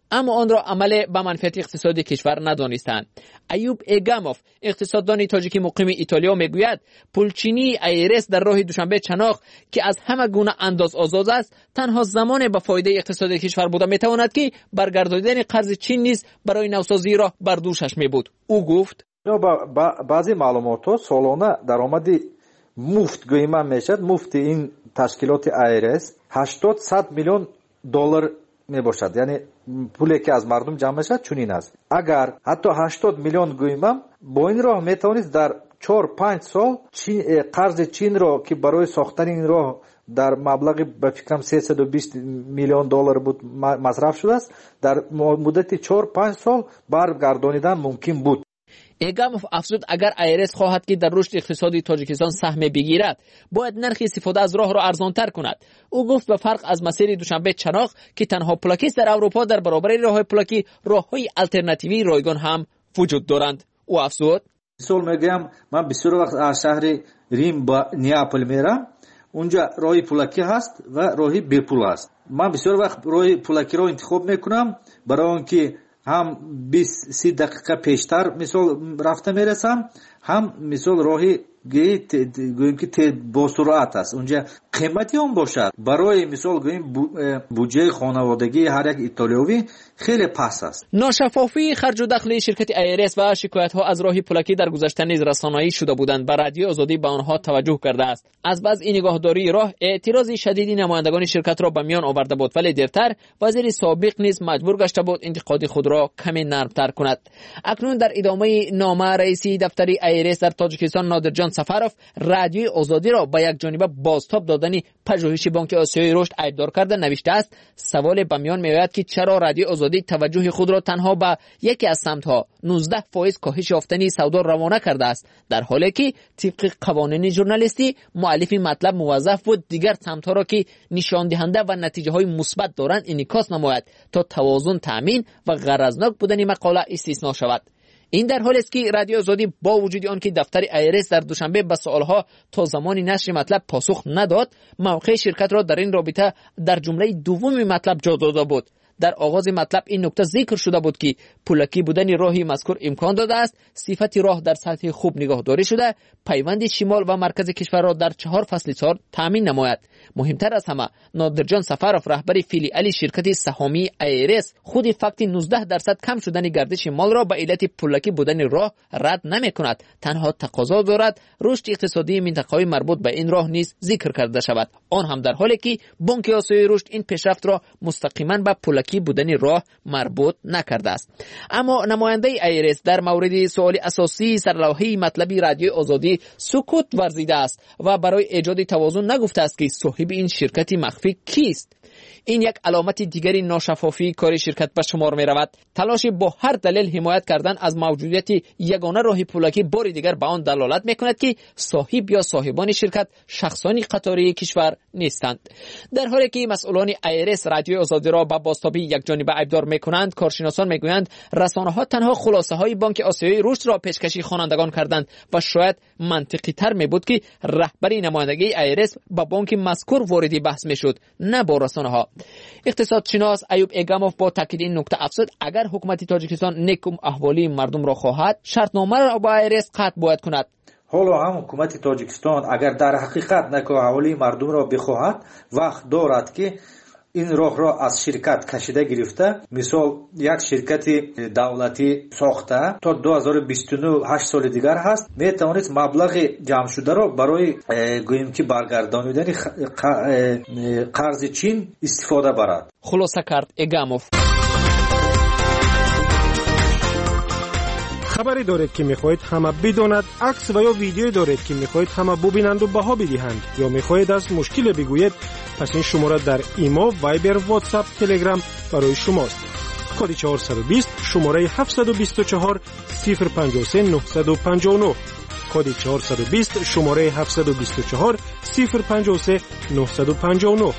اما آن را عمل به منفعت اقتصادی کشور ندانستند. ایوب اگاموف اقتصاددان تاجیکی مقیم ایتالیا میگوید پولچینی ایرس در راه دوشنبه چناق که از همه گونه انداز آزاد است تنها زمان به فایده اقتصادی کشور بوده میتواند که برگرداندن قرض چین نیز برای نوسازی را بر دوشش میبود. او گفت با بعضی معلومات ها سالانه درآمدی مفت گویما میشد. مفت این تشکیلات ایرس هشتاد صد میلیون دلار میباشد. یعنی پولی که از مردم جمع میشد چنین است. اگر حتی هشتاد میلیون گویما با این راه میتوانید در چهار پنج سال چین قرض چین را که برای ساختن این راه در مبلغ به فکرم سیصد و بیست میلیون دلار بود مصرف شده است، در مدت چهار پنج سال برگردانیدن ممکن بود. اگاموف افزود اگر ایرس خواهد که در رشد اقتصادی تاجیکستان سهم بگیرد باید نرخ استفاده از راه را ارزانتر کند. او گفت به فرق از مسیر دوشنبه چناق که تنها پلاکیست در اروپا در برابر راه پلاکی راههای الटरनेटिव्ی رایگان هم وجود دارند. او افزود مثال میگم من بسیار وقت از شهر ریم با نیاپل میرم، اونجا راه پلاکی هست و راه بی پول است. من بسیار وقت راه پلاکی را انتخاب میکنم برای اینکه هم بیست سی دقیقه پیشتر مثال رفته میرسم، هم مثال راهی گوییم که با سرعت است. اونجا قیمتی هم باشد برای مثال گوییم بودجه خانوادگی هر یک ایتالیایی خیلی پس است. ناشفافی خرج و دخل شرکت ایرس و شکایت ها از راه پلاکی در گذشته نیز رسانه‌ای شده بودند. بر رادیو آزادی به آنها توجه کرده است. از بعض این نگاهداری راه اعتراض شدیدی نمایندگان شرکت را به میان آورده بود، ولی دیرتر وزیر سابق نیز مجبور گشته بود انتقاد خود را کمی نرمتر کند. اکنون در ادامه نامه رئیس دفتر ایرس در تاجیکستان نادرجان سفروف رادیوی آزادی را به یک جانبه بازتاب دادن پژوهش بانک آسیای رشد ایبدار کرده نوشته است سوال به میان میآید که چرا رادیو آزادی توجه خود را تنها به یکی از سمت‌ها نوزده فاصله کاهش یافتن سودا روانه کرده است، در حالی که طبق قوانین ژورنالیستی مؤلف مطلب موظف بود دیگر سمت‌ها را که نشان دهنده و نتیجه‌های مثبت دارند انعکاس نماید تا توازن تامین و غرضناک بودن مقاله استثنا شود. این در حالی است که رادیو آزادی با وجود آن که دفتر ایرس در دوشنبه به سوالها تا زمان نشر مطلب پاسخ نداد، موقع شرکت را در این رابطه در جمله دوم مطلب جا داده بود. در آغاز مطلب این نکته ذکر شده بود که پلاکی بودن راهی مذکور امکان داده است صفت راه در سطح خوب نگهداری شده پیوند شمال و مرکز کشور را در چهار فصل سال تامین نماید. مهمتر از همه نادرجان سفروف رهبر فیلیال شرکت سهامی ایرس خود فقط نوزده درصد کم شدن گردش مال را به علت پلاکی بودن راه رد نمی کند، تنها تقاضا دارد رشد اقتصادی منطقه‌های مربوط به این راه نیز ذکر کرده شود، آن هم در حالی که بانک آسیای رشد این پیشرفت را مستقیما به پلاکی بودن راه مربوط نکرده است. اما نماینده ایرس در مورد سوال اساسی سرلوحه مطلبی رادیو آزادی سکوت ورزیده است و برای ایجاد توازن نگفته است که صاحب این شرکت مخفی کیست. این یک علامت دیگری ناشفافی کار شرکت به شمار می رود. تلاش با هر دلیل حمایت کردن از موجودیت یگانه راه پلاکی بار دیگر به آن دلالت می کند که صاحب یا صاحبان شرکت شخصانی قطاری کشور نیستند. در حالی که مسئولان ایرس رادیو آزادی را به بازتابی یک جانبه ایبدار می کنند، کارشناسان می گویند رسانه ها تنها خلاصه های بانک آسیای رشد را پیشکشی خوانندگان کردند و شاید منطقی تر می بود که رهبری نمایندگی ایرس با بانک مذکور وارد بحث می شد، نه با رسانه ها. اقتصادشناس ایوب اگاموف با تاکید این نکته افزود اگر حکومت تاجیکستان نیکم احوالی مردم را خواهد شرطنامه را با ایرس قطع باید کند. حالا هم حکومت تاجیکستان اگر در حقیقت نیکم احوالی مردم را بخواهد وقت دارد که این راه را از شرکت کشیده گرفته، مثال یک شرکت دولتی ساخته تا دو هزار و بیست و نه هشت سال دیگر هست می توانید مبلغ جمع شده را برای گوییم که برگردانیدن قرض چین استفاده برد. خلاصه کرد اگاموف. خبری دارید که میخواهید همه بداند، عکس و یا ویدیویی دارید که میخواهید همه ببینند و بها بدهند، یا میخواهید از مشکل بگویید، پس این شماره در ایما، وایبر، واتساپ، تلگرام برای شماست. کد چهارصد و بیست شماره هفتصد و بیست و چهار صفر پنجاه و سه نهصد و پنجاه و نه. کد چهارصد و بیست شماره هفتصد و بیست و چهار صفر پنجاه و سه نهصد و پنجاه و نه.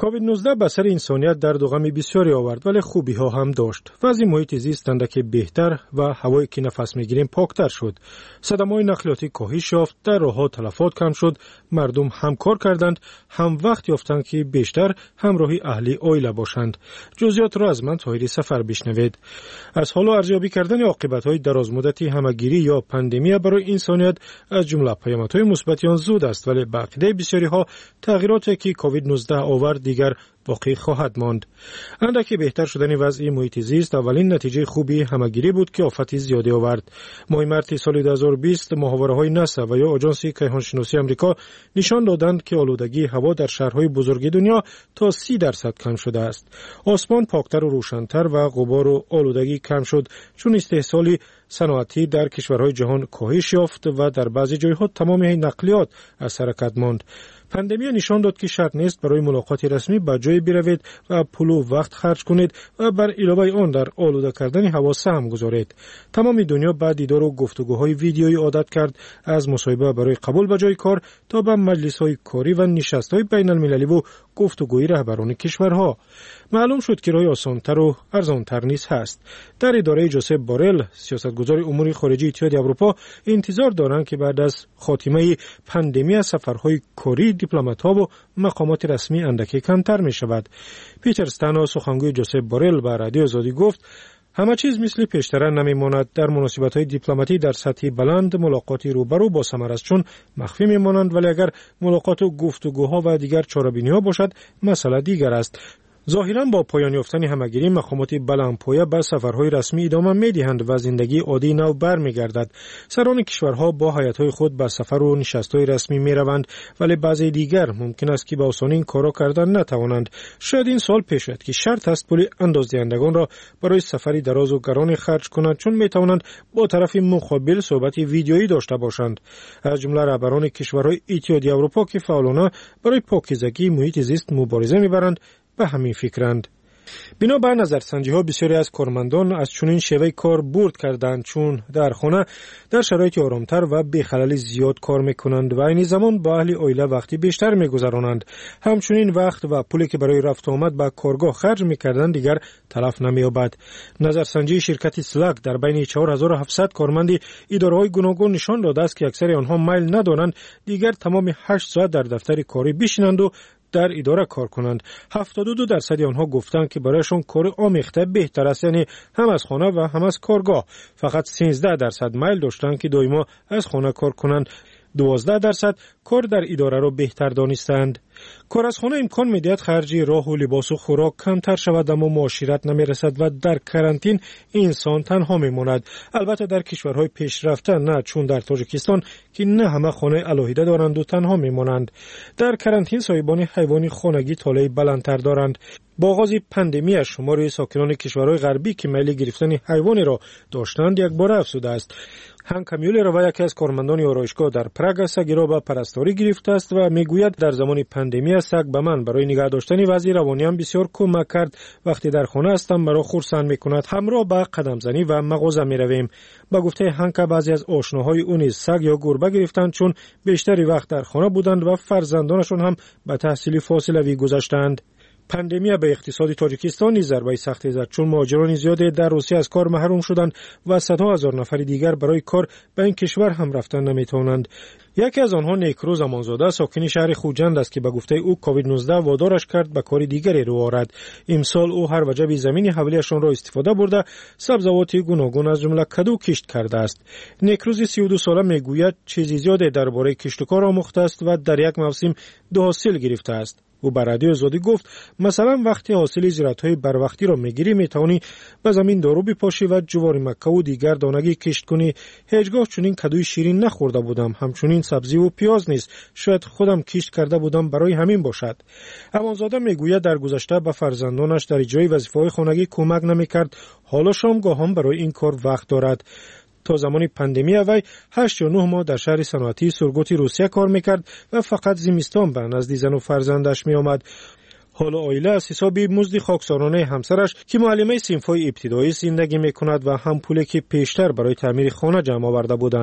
کووید نوزده به سر انسانیت درد و غم بسیاری آورد، ولی خوبی ها هم داشت. وضع محیط زیست اندکی بهتر و هوایی که نفس میگیریم پاکتر شد. صدمه‌های نقلیاتی کاهش یافت، در راه‌ها تلفات کم شد، مردم هم کار کردند، هم وقت یافتند که بیشتر همراهی اهلی عائله باشند. جزئیات را از من طاهری سفر بشنوید. از حال ارزیابی کردن عاقبت‌های درازمدتی همه‌گیری یا پاندمی برای انسانیت از جمله پیامدهای مثبت آن زود است، ولی به عقیده بسیاری‌ها تغییراتی که کووید نوزده آورد دیگر باقی خواهد ماند. اندکی بهتر شدن وضع محیط زیست اولین نتیجه خوبی همه‌گیری بود که آفت زیادی آورد. ماه مارس سال دو هزار و بیست ماهواره‌های ناسا و یا آژانس کیهانشناسی آمریکا نشان دادند که آلودگی هوا در شهرهای بزرگ دنیا تا سی درصد کم شده است. آسمان پاکتر و روشن‌تر و غبار و آلودگی کم شد، چون استحصال صنعتی در کشورهای جهان کاهش یافت و در بعضی جایها تمام نقلیات از حرکت ماند. پاندمی نشان داد که شرط نیست برای ملاقات رسمی به جای بروید و پول و وقت خرج کنید و بر علاوه آن در آلوده کردن هوا سهم گذارید. تمام دنیا بعد دیدار و گفتگوهای ویدیویی عادت کرد، از مصاحبه برای قبول به جای کار تا به مجلس‌های کاری و نشست‌های بین‌المللی و گفتگوی رهبران کشورها. معلوم شد که راه آسان‌تر و ارزان‌تر نیز هست. در اداره جوزپ بورل، سیاستگزار امور خارجه اتحادیه اروپا، انتظار دارند که بعد از خاتمه پاندمی سفرهای کاری دیپلمات‌ها و مقامات رسمی اندکی کمتر می‌شود. پیتر استانو، سخنگوی جوزپ بورل، به رادیو آزادی گفت همه چیز مثل پیشتر نمیماند. در مناسبت‌های دیپلماتی در سطح بلند ملاقاتی روبرو با ثمر است، چون مخفی میمانند، ولی اگر ملاقات و گفتگوها و دیگر چاره‌بینی‌ها باشد مسئله دیگر است. ظاهراً با پایان یافتن همه‌گیری مقامات بلندپایه به سفرهای رسمی ادامه می‌دهند و زندگی عادی نو برمیگردد. سران کشورها با هیئت‌های خود به سفر و نشست‌های رسمی می‌روند، ولی بعضی دیگر ممکن است که به آسانی این کارا کردن نتوانند. شاید این سال پیش آید که شرط است پول اندازدهندگان را برای سفری دراز و گران خرج کنند، چون می‌توانند با طرف مقابل صحبت ویدیویی داشته باشند. از جمله رهبران کشورهای اتحادیه اروپا که فعالانه برای پاکیزگی محیط زیست مبارزه می‌برند به همین فکرند. بنابر نظرسنجی‌ها بسیاری از کارمندان از چنین شیوه کار برد کردند، چون در خانه در شرایط آرامتر و بی خلل زیاد کار میکنند و این زمان با اهل عائله وقتی بیشتر میگذرانند. همچنین وقت و پولی که برای رفت آمد به کارگاه خرج میکردند دیگر تلف نمییابد. نظرسنجی شرکت سلاک در بین چهار هزار و هفتصد کارمند اداره‌های گوناگون نشان داده است که اکثر آنها میل ندارند دیگر تمام هشت ساعت در دفتر کاری بشینند و در اداره کار کنند. هفتاد و دو درصد آنها گفتند که برایشان کار آمیخته بهتر است، یعنی هم از خانه و هم از کارگاه. فقط سیزده درصد میل داشتند که دائما از خانه کار کنند. دوازده درصد کار در اداره را بهتر دانستند. کار از خانه امکان می‌دهد خرج راه و لباس و خوراک کمتر شود، اما معاشرت نمی‌رسد و در کرانتین انسان تنها می‌ماند. البته در کشورهای پیشرفته نه، چون در تاجیکستان که نه همه خانه علاهیده دارند و تنها می‌مانند. در کرانتین صاحبان حیوان خانگی طالع بلندتر دارند. با آغاز پاندمی شمار ساکنان کشورهای غربی که میل گرفتن حیوانی را داشتند یک بار افزوده است. هانک میولر، یکی از کارمندان آرایشگاه در پراگ، سگی را به پرستاری گرفته است و میگوید در زمان پاندمی سگ به من برای نگه داشتن وضع روانیم بسیار کمک کرد. وقتی در خانه هستم مرا خرسند میکند. همراه به قدم زنی و مغازه میرویم. با گفته هانک بعضی از آشناهای او نیز سگ یا گربه گرفتند، چون بیشتری وقت در خانه بودند و فرزندانشان هم به تحصیل فاصله‌ای گذاشتند. پاندمی به اقتصاد تاجیکستان نیز ضربه سختی زد، چون مهاجران زیادی در روسیه از کار محروم شدند و صدها هزار نفر دیگر برای کار به این کشور هم رفتن نمیتوانند. یکی از آنها نیکرو زمانزاده، ساکن شهر خوجند است که به گفته او کووید نوزده وادارش کرد به کار دیگری رو آورد. امسال او هر وجب زمین حولیشان را استفاده برده سبزوات گوناگون از جمله کدو کشت کرده است. نیکروز سی و دو ساله میگوید چیزی زیاد درباره کشت و کار آموخته است و در یک موسم دو حاصل گرفته است. او به رادیو آزادی گفت مثلا وقتی حاصل زراعت‌های بروقتی را میگیری میتوانی به زمین دارو بپاشی و جوار مکه و دیگر دانگی کشت کنی. هیچگاه چنین کدوی شیرین نخورده بودم، همچنین سبزی و پیاز نیست. شاید خودم کشت کرده بودم، برای همین باشد. امانزاده میگوید در گذشته به فرزندانش در اجرای وظیفه‌های خانگی کمک نمیکرد، حالا شامگاه هم برای این کار وقت دارد. تا زمان پاندمی وی هشت یا نه ماه در شهر صنعتی سورگوت روسیه کار میکرد و فقط زمستان به نزد زن و فرزندش میآمد. حالا عائله از حساب مزد خاکسارانه همسرش که معلمه صنف‌های ابتدایی زندگی میکند و هم پولی که پیشتر برای تعمیر خانه جمع آورده بودند.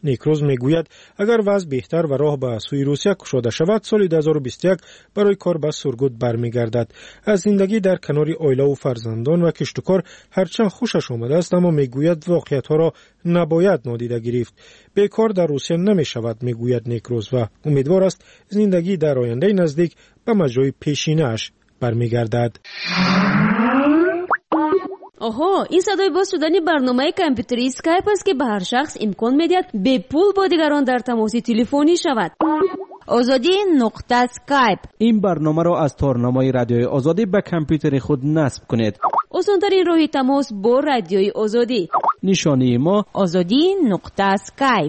نیکروز میگوید اگر وضع بهتر و راه به سوی روسیه گشوده شود سال دو هزار و بیست و یک برای کار به سرگود برمیگردد. از زندگی در کنار عائله و فرزندان و کشت و کار هرچند خوشش آمده است اما میگوید واقعیت ها را نباید نادیده گرفت. بیکار در روسیه نمی شود میگوید نیکروز و امیدوار است زندگی در آینده نزدیک به مجرای پیشینه‌اش برمیگردد. آها، این صدای باز شدن برنامه کامپیوتری اسکایپ است که به هر شخص امکان می‌دهد به پول با دیگران در تماس تلفنی شود. آزادی نقطه اسکایپ. این برنامه را از تارنمای رادیوی آزادی به کامپیوتر خود نصب کنید. آسان‌ترین راه تماس با رادیوی آزادی. نشانی ما آزادی نقطه اسکایپ.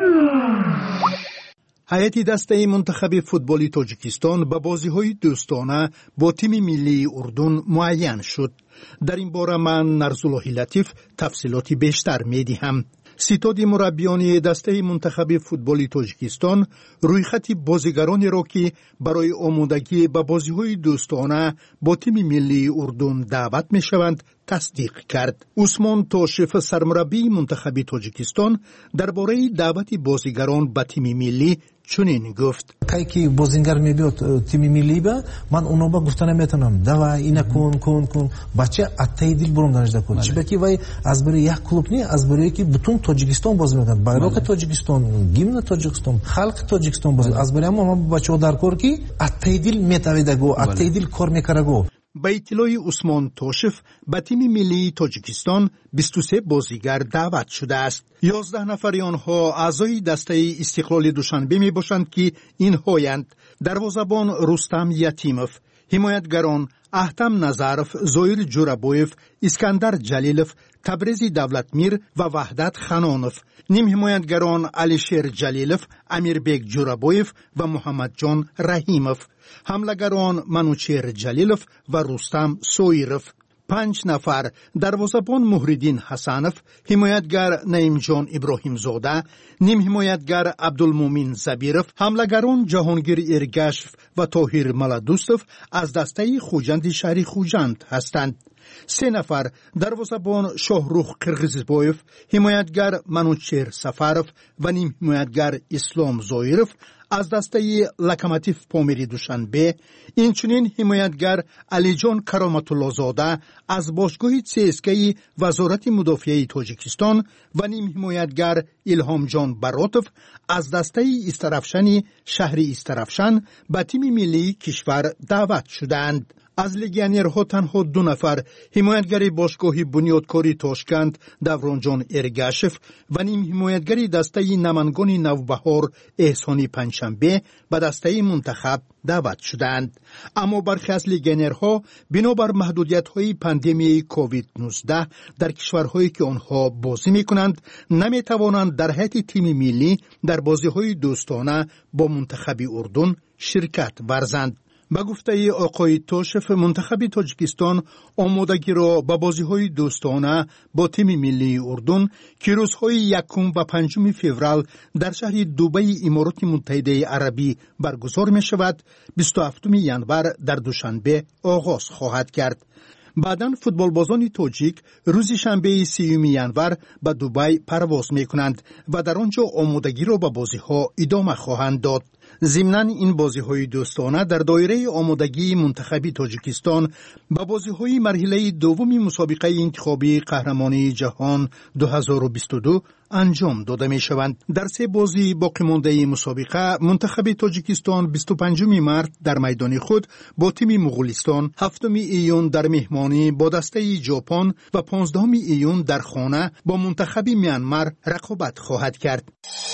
هیئت دسته منتخب فوتبالی تاجیکستان به بازی‌های دوستانه با تیم ملی اردن معین شد. در این باره من نرزالله لطیف تفصیلاتی بیشتر می‌دهم. ستاد مربیان دسته منتخب فوتبالی تاجیکستان روی خط بازیگرانی را که برای آمادگی به بازی‌های دوستانه با تیم ملی اردن دعوت می‌شوند تصدیق کرد. عثمان توشف سرمربی منتخب تاجیکستان درباره دعوت بازیگران به تیم ملی چنین گفت: کی بازیگر میاد تیم ملی با من اونا با گفتن نمیتونم давай اینا کن کن کن بچه اتیدیل برام دانشده کن چی بکی وای از برای یک کلوب نی از برای که بتون تاجیکستان باز میکنن bayrak تاجیکستان گیمن تاجیکستان خلق تاجیکستان باز از برای ما بچه‌ها در کار کی اتیدیل میتویده گو اتیدیل کار میکنه گو. با اطلاع عثمان توشف به تیم ملی تاجیکستان بیست و سه بازیگر دعوت شده است. یازده نفر آنها اعضای دسته استقلال دوشنبه می باشند که اینهایند: دروازه‌بان رستم یتیموف، حمایتگران احتم نظرف، زویر جورابویف، اسکندر جلیلوف، تبریز دولتمیر و وحدت خنانوف. نیم حمایتگران علیشیر جلیلوف، امیربیگ جورابویف و محمد جان رحیموف. حملهگران منوچیر جلیلوف و رستم سویروف. پنج نفر دروازه‌بان مهردین حسنوف، حمایتگر نعیم جان ابراهیم زاده، نیم حمایتگر عبدالمومن زبیروف، حملهگران جهانگیر ارگشف و طاهر ملادوستوف از دسته خوجند شهری خوجند هستند. سه نفر دروازه‌بان شاهروخ قرغیزبایف، حمایتگر منوچیر سفروف و نیم حمایتگر اسلام زایروف از دسته لکماتیف پامیری دوشنبه. اینچنین حمایتگر علی جان کرامت الله زاده از باشگاه سی اس کی وزارت مدافعه تاجیکستان و نیم حمایتگر الهام جان براتوف از دسته استرافشن شهر استرافشن به تیم ملی کشور دعوت شدند. از لگیانرها تنها دو نفر حمایتگر باشگاه بنیادکاری تاشکند دوران جان ارگشف و نیم حمایتگر دسته نمنگان نوبهار احسانی پنجشنبه به دسته منتخب دعوت شدند. اما برخی از لگیانرها بنابر محدودیت‌های پاندمی کووید نوزده در کشورهایی که آنها بازی می‌کنند نمی‌توانند در هیئت تیم ملی در بازی‌های دوستانه با منتخب اردن شرکت ورزند. با گفته آقای توشف منتخب تاجیکستان آمادگی را به بازی‌های دوستانه با تیم ملی اردن که روزهای یکم و پنجم فوریه در شهر دبی امارات متحده عربی برگزار می شود بیست و هفتم ژانویه در دوشنبه آغاز خواهد کرد. بعداً فوتبالبازان تاجیک روز شنبه سیوم ژانویه به دبی پرواز می کنند و در آنجا آمادگی را به بازی‌ها ادامه خواهند داد. ضمناً این بازی‌های دوستانه در دایره آمادگی منتخب تاجیکستان با بازی‌های مرحله دوم مسابقه انتخابی قهرمانی جهان دو هزار و بیست و دو انجام داده می‌شوند. در سه بازی باقی مانده مسابقه منتخب تاجیکستان بیست و پنجم مارس در میدان خود با تیم مغولستان، هفتم ایون در مهمانی با دسته ژاپن و پانزدهم ایون در خانه با منتخب میانمار رقابت خواهد کرد.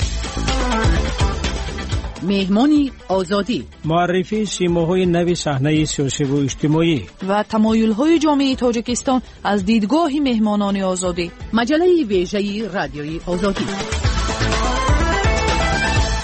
مهمانی آزادی، معرفی سیماهای نو صحنه سیاسی و اجتماعی و تمایل‌های جامعه تاجیکستان از دیدگاه مهمانان آزادی. مجله ویژه رادیوی آزادی.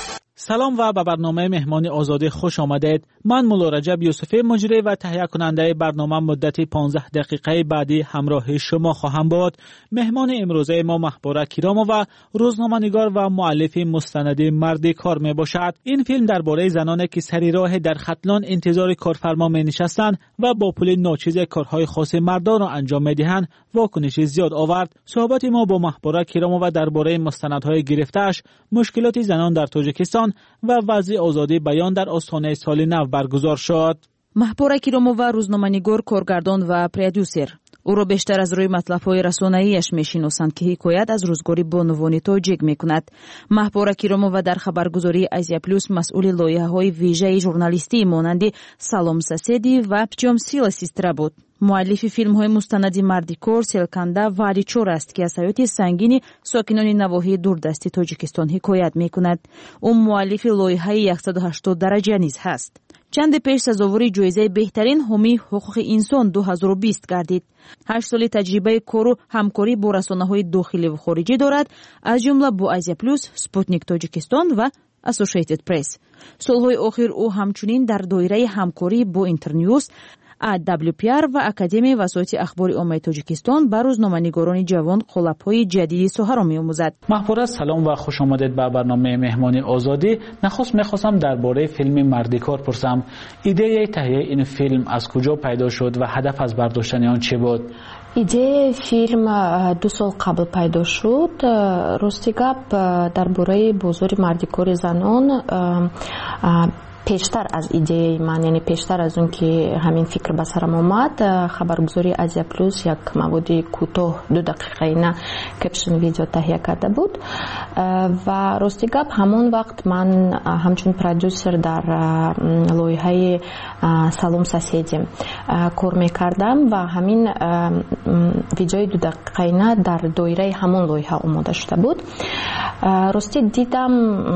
سلام و به برنامه مهمان آزادی خوش آمدید. من مولا رجب یوسفی مجری و تهیه کننده برنامه مدت پانزده دقیقه بعدی همراه شما خواهم بود. مهمان امروزه ما محبوره کیرامووا روزنامه‌نگار و مؤلف مستند مرد کار می باشد. این فیلم درباره زنانی که سر راه در ختلان انتظار کارفرما می نشستند و با پول ناچیز کارهای خاص مردان را انجام می دهند واکنش زیاد آورد. صحبت ما با محبوره کیرامووا درباره مستندهای گرفته‌اش، مشکلات زنان در تاجیکستان و وضع آزادی بیان در آستانه سال نو برگزار شد. محبوره کیرامووا روزنامه‌نگار، کارگردان و پرودوسر. او را بیشتر از روی مطلب‌های رسانه‌ایش می‌شناسند که حکایت از روزگاری بانوانی تاجیک می‌کند. محبوره کیرامووا در خبرگزاری آزیا پلوس مسئول لایحه‌های ویژه ژورنالیستی مانند سالام ساسیدی و چم سیلا سیسترا بود. مؤلف فیلم‌های مستند مردی کار، سلکنده و علیچور است که از حیات سنگین ساکنان نواحی دوردست تاجیکستان حکایت می‌کند. او مؤلف لایحه صد و هشتاد درجه نیز هست. چند پیش سزاوار جایزه بهترین حامی حقوق انسان دو هزار و بیست گردید. هشت سال تجربه کار و همکاری با رسانه‌های داخلی و خارجی دارد، از جمله با آزیا پلوس، سپوتنیک تاجیکستان و اسوسییتد پرس. سالهای آخر او همچنین در دایره همکاری با اینترنیوز، ای دبلیو پی آر و اکادمی وسایط اخبار عامه تاجیکستان بر روزنامه‌نگاران جوان قالب‌های جدیدی سوها را می‌آموزد. محبوره سلام و خوش آمدید به برنامه مهمان آزادی. نخست می‌خواستم درباره فیلم مردی کار پرسم. ایده تهیه این فیلم از کجا پیدا شد و هدف از برداشتن آن چه بود؟ ایده فیلم دو سال قبل پیدا شد. راستی گپ درباره بازار مردی کار زنان پیشتر از ایده من، یعنی پیشتر از اون که همین فکر به سرم آمد، خبرگزاری آزیا پلوس یک مواد کوتاه دو دقیقه نه کپشن ویدیو تهیه کرده بود و راستی گپ همون وقت من همچون پرودوسر در لایحه سالام ساسیدی کار میکردم و همین ویدیوی دو دقیقه نه در دایره همون لایحه آماده شده بود. راستی دیدم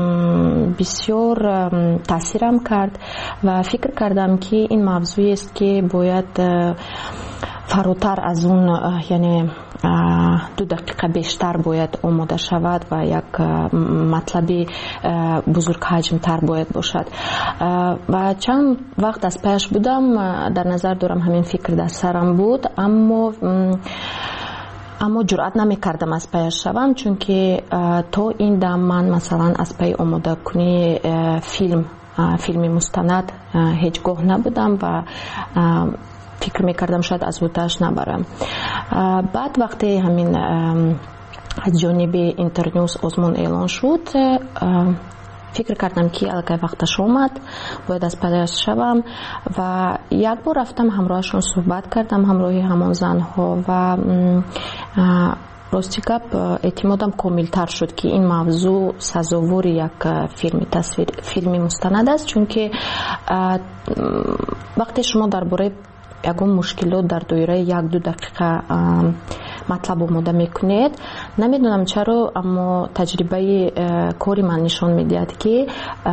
بسیار تاثیرم کرد و فکر کردم که این موضوعی است که باید فراتر از اون، یعنی دو دقیقه بیشتر باید آماده شود و یک مطلبی بزرگ حجم تر باید باشد و چند وقت از پیش بودم در نظر دارم همین فکر در سرم بود، اما اما جرأت نمی کردم از پیش شوم، چون که تا این دم من مثلا از پی آماده کنی فیلم فیلمی مستند هیچگاه نبودم و فکر میکردم شاید از بودش نبرم. بعد وقتی همین از جانب اینترنیوز آزمون اعلان شد، فکر کردم که الان وقتش اومد باید از پیش شوم و یک بار رفتم همراهشون صحبت کردم، همراه همان زنها و راستی گپ اعتمادم کامل تر شد که این موضوع سزاوار یک فیلم تصویر فیلمی مستند است، چون که وقتی شما درباره یگان مشکلات در دایره یک دو دقیقه مطلب آماده میکنید، نمیدونم چرا اما تجربه کاری من نشان میدهد که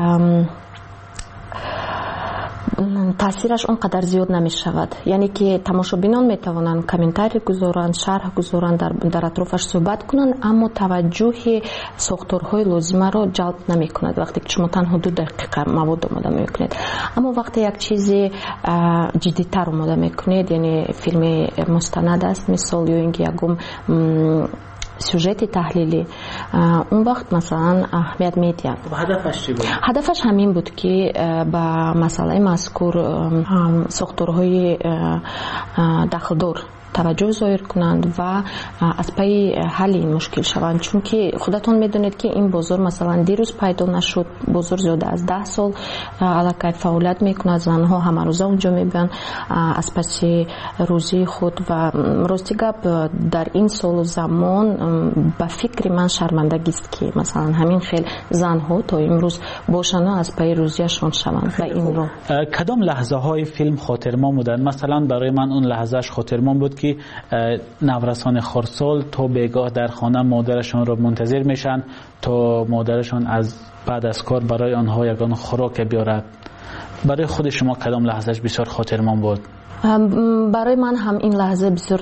تاثیرش اونقدر زیاد نمی شود. یعنی که تماشابینان می توانند کامنتاری گذارند، شرح گذارند، در, در اطرافش صحبت کنند، اما توجه ساختارهای لازمه را جلب نمی کند وقتی که شما تنها دو دقیقه مواد آماده می کنید. اما وقتی یک چیز جدی‌تر آماده می کنید، یعنی فیلم مستند است مثال یا اینکه یکم سوژت تحلیلی، اون وقت مثلا اهمیت میدیم. هدفش چی بود؟ هدفش همین بود که با مسئله مذکور ساختارهای داخلدار توجه ظاهر کنند و از پی حل این مشکل شوند، چون که خودتون میدونید که این بازار مثلا دیروز پیدا نشد، بازار زیاده از ده سال علاقه فعالیت میکنه، زنها همه روزه اونجا میبین از پس روزی خود و راستی گپ در این سال و زمان به فکر من شرمندگی است که مثلا همین خیلی زنها تا امروز باشن از پی روزیشون شوند و این رو. کدام لحظه های فیلم خاطرمان بودن؟ مثلا برای من اون لحظهش خاطرمان بود که نورسان خردسال تا بیگاه در خانه مادرشان را منتظر میشن تا مادرشان از بعد از کار برای آنها یگان خوراک بیارد. برای خود شما کدام لحظهش بسیار خاطرمان بود؟ برای من هم این لحظه بسیار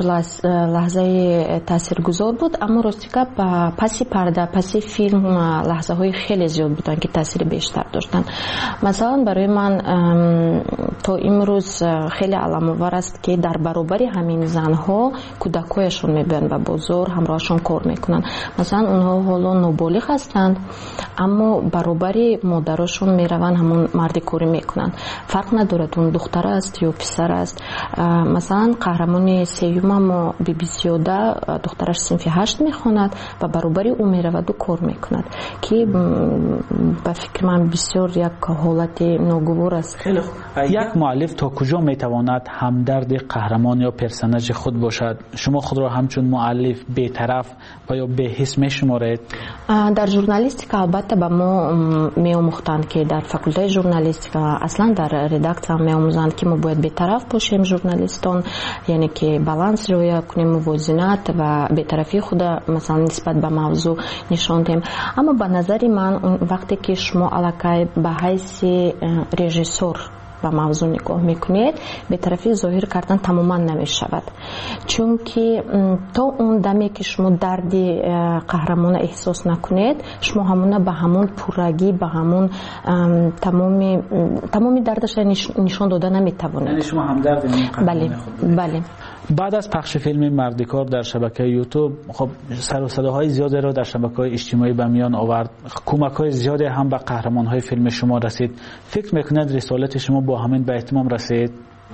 لحظه تاثیرگذار بود، اما راستی که پسی پرده پسی فیلم لحظه های خیلی زیاد بودن که تاثیر بیشتر داشتن. مثلا برای من تا امروز خیلی علام‌آور است که در برابر همین زنها کودکایشون میبرن و بزرگ همراهشون کار میکنن. مثلا اونها حالا نابالغ هستند اما برابر مادرشون میرون همون مردی کاری میکنن، فرق ندارد اون دختر است یا پسر است. مثلا قهرمان سیوم ما بی بی زیاده دخترش صنف هشت میخواند و برابر او میرود و کار میکند که به فکر من بسیار یک حالت ناگوار است. خیلی خوب. یک مؤلف تا کجا میتواند همدرد قهرمان یا پرسنج خود باشد؟ شما خود را همچون مؤلف بی‌طرف و یا بی‌حس میشمارید؟ در ژورنالیستیک البته به ما میآموختند که در فاکولته ژورنالیستیک اصلا در ردکتور میآموزند که ما باید بی‌طرف باشیم ژورنالیستان، یعنی که بالانس رعایت کنیم، موازنت و بی‌طرفی خود مثلا نسبت به موضوع نشان دهیم. اما به نظر من وقتی که شما علاقه به حیث رژیسور و موضوع نگاه میکنید بی‌طرفی ظاهر کردن تماما نمیشود، چون که تا اون دمی که شما درد قهرمان احساس نکنید شما همون به همون پررگی به همون تمامی تمامی دردش نشان داده نمیتوانید. یعنی شما همدرد این قهرمان خود. بله. بعد از پخش فیلم مردکار در شبکه یوتیوب خب سر و صداهای زیادی را در شبکه‌های اجتماعی به میان آورد، کمک‌های زیادی هم به قهرمان‌های فیلم شما رسید. فکر می‌کنید رسالت شما با همین به اتمام رسید؟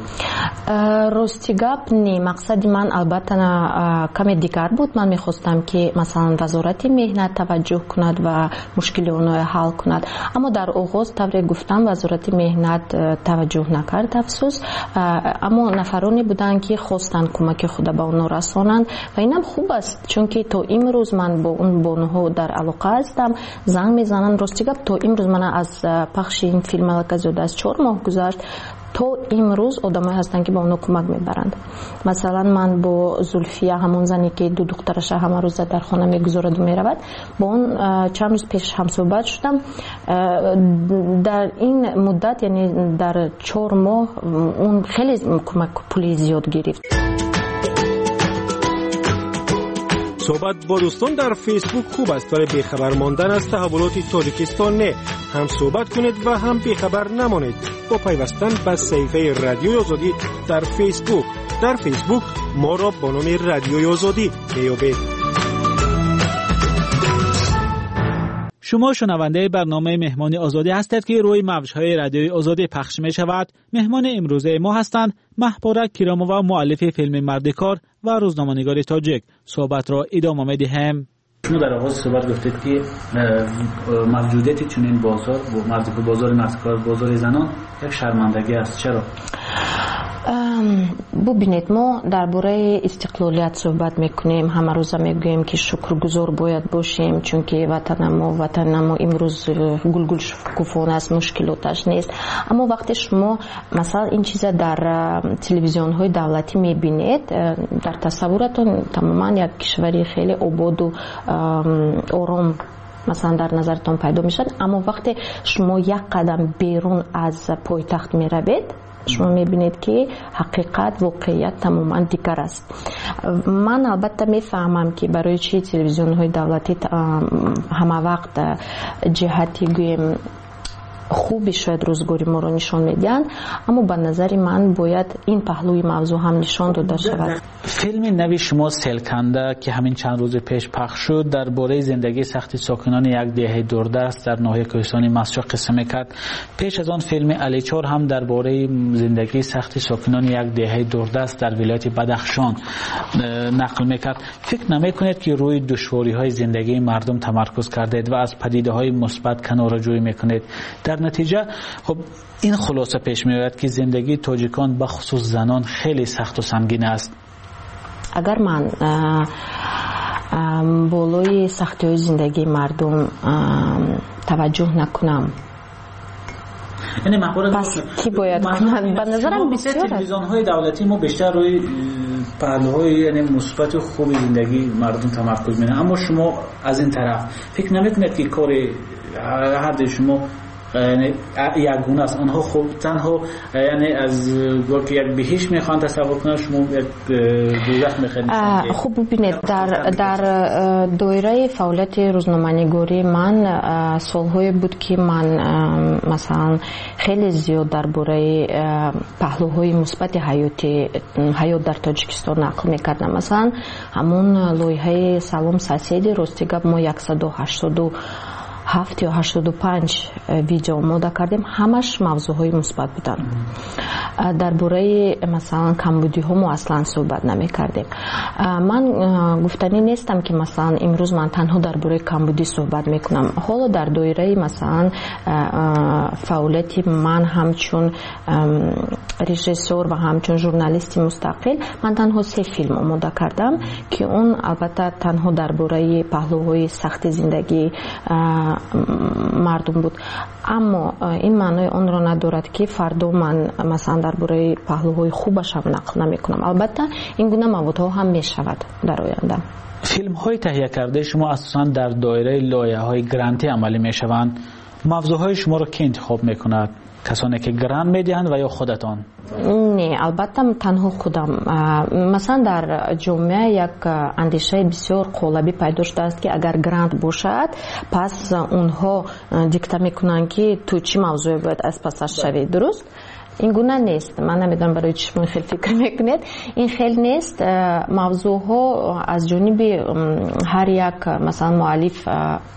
راستی گپ نی، مقصد من البته کمی دیگر بود. من میخواستم که مثلا وزارت مهنت توجه کند و مشکل اونها حل کند، اما در آغاز طوری گفتم وزارت مهنت توجه نکرد افسوس، اما نفرانی بودن که خواستن کمک خود به اونها رسانند و اینم خوب است، چون که تا امروز من با اون بانوها در علاقه هستم، زنگ میزنن. راستی گپ تا امروز من از پخش این فیلم علاقه زیاده از چهار ماه گذشت تا امروز آدمایی هستن که با اونها کمک میبرند. مثلا من با زلفیه همون زنی که دو دخترش همه روز در خانه میگذارد و میرود با اون چند روز پیش هم صحبت شدم. در این مدت یعنی در چهار ماه اون خیلی کمک پولی زیاد گرفت. صحبت با دوستان در فیسبوک خوب است، ولی بیخبر ماندن از تحولات تاجیکستان نه. هم صحبت کنید و هم بیخبر نمانید با پیوستن به صفحه رادیوی آزادی در فیسبوک. در فیسبوک ما را با نام رادیوی آزادی بیابید. شما شنونده برنامه مهمان آزادی هستید که روی موج‌های رادیوی آزادی پخش می شود. مهمان امروزه ما هستند محبورک کیرامووا، مؤلف فیلم مردکار و روزنامه‌نگار تاجیک. صحبت را ادامه می‌دهیم. شما در آغاز صحبت گفتید که موجودیت چنین بازار و بازار مردکار، بازار زنان یک شرمندگی است. چرا؟ ببینید ما درباره استقلالیت صحبت میکنیم، همه روز میگوییم که شکرگزار باید باشیم چون که وطن ما وطن ما امروز گلگل شکوفان است، مشکلاتش نیست. اما وقتی شما مثلا این چیزا در تلویزیون های دولتی میبینید در تصورتون تماما یک کشوری خیلی آباد و آرام مثلا در نظرتون پیدا میشد، اما وقتی شما یک قدم بیرون از پایتخت میروید شما میبینید که حقیقت واقعیت تماما دیگر است. من البته میفهمم که برای چی تلویزیون های دولتی همه وقت جهتی گویم خوبی شاید روزگاری ما رو نشان میدن، اما به نظر من باید این پهلوی موضوع هم نشان داده شود. فیلم نوی شما سیلکنده که همین چند روز پیش پخش شد درباره زندگی سخت ساکنان یک دهه دوردست در ناحیه کوهستان مسجد قصه میکرد. پیش از آن فیلم علیچار هم درباره زندگی سخت ساکنان یک دهه دوردست در ولایت بدخشان نقل میکرد. فکر نمیکنید که روی دشواری های زندگی مردم تمرکز کردید و از پدیده های مثبت کناره‌جویی میکنید؟ در نتیجه خب این خلاصه پیش میاد که زندگی تاجیکان به خصوص زنان خیلی سخت و سنگین است. اگر من بالای سختی های زندگی مردم توجه نکنم یعنی محبور پس کی باید کنند؟ به نظرم بسیار است. تلویزیون های دولتی ما بیشتر روی پهلوهای یعنی مثبت و خوب زندگی مردم تمرکز میکنن، اما شما از این طرف فکر نمیکنید که کار هر شما یعنی یک گونه است. آنها خوب تنها یعنی از گفت یک بهشت میخوان تصور کنن، شما یک دوزخ میخواین. خوب ببینید در در دایره فعالیت روزنامه‌نگاری من سالهای بود که من مثلا خیلی زیاد درباره پهلوهای مثبت حیاتی حیات در تاجیکستان نقل میکردم. مثلا همون لایحه سلام ساسیدی راستی گپ ما صد و هشتاد و هفت یا هشتاد و پنج ویدیو آماده کردیم، همش موضوعهای مثبت بودن. درباره مثلا کمبودی ها ما اصلا صحبت نمی کردیم. من گفتنی نیستم که مثلا امروز من تنها درباره کمبودی صحبت میکنم. حالا در دایره مثلا فعالیت من همچون رژیسور و همچون ژورنالیست مستقل من تنها سه فیلم آماده کردم که اون البته تنها درباره پهلوهای سخت زندگی مردم بود، اما این معنای آن را ندارد که فردا من مثلا درباره پهلوهای خوبش هم نقل نمی کنم. البته این گونه موضوع هم می شود در آینده. فیلم های تهیه کرده شما اساسا در دایره لایه های گرانتی عملی می شوند. موضوع های شما را کی انتخاب می کند؟ کسانی که گرانت می دهند و یا خودتان؟ نه، البته تنها خودم. مثلا در جامعه یک اندیشه بسیار قالبی پیدا شده است که اگر گرانت باشد پس اونها دیکته میکنن که تو چی موضوع باید از پسش شوید. درست؟ این گونه نیست. من نمیدونم برای چی شما خیلی فکر میکنید. این خیلی نیست. موضوع ها از جانب هر یک مثلا مؤلف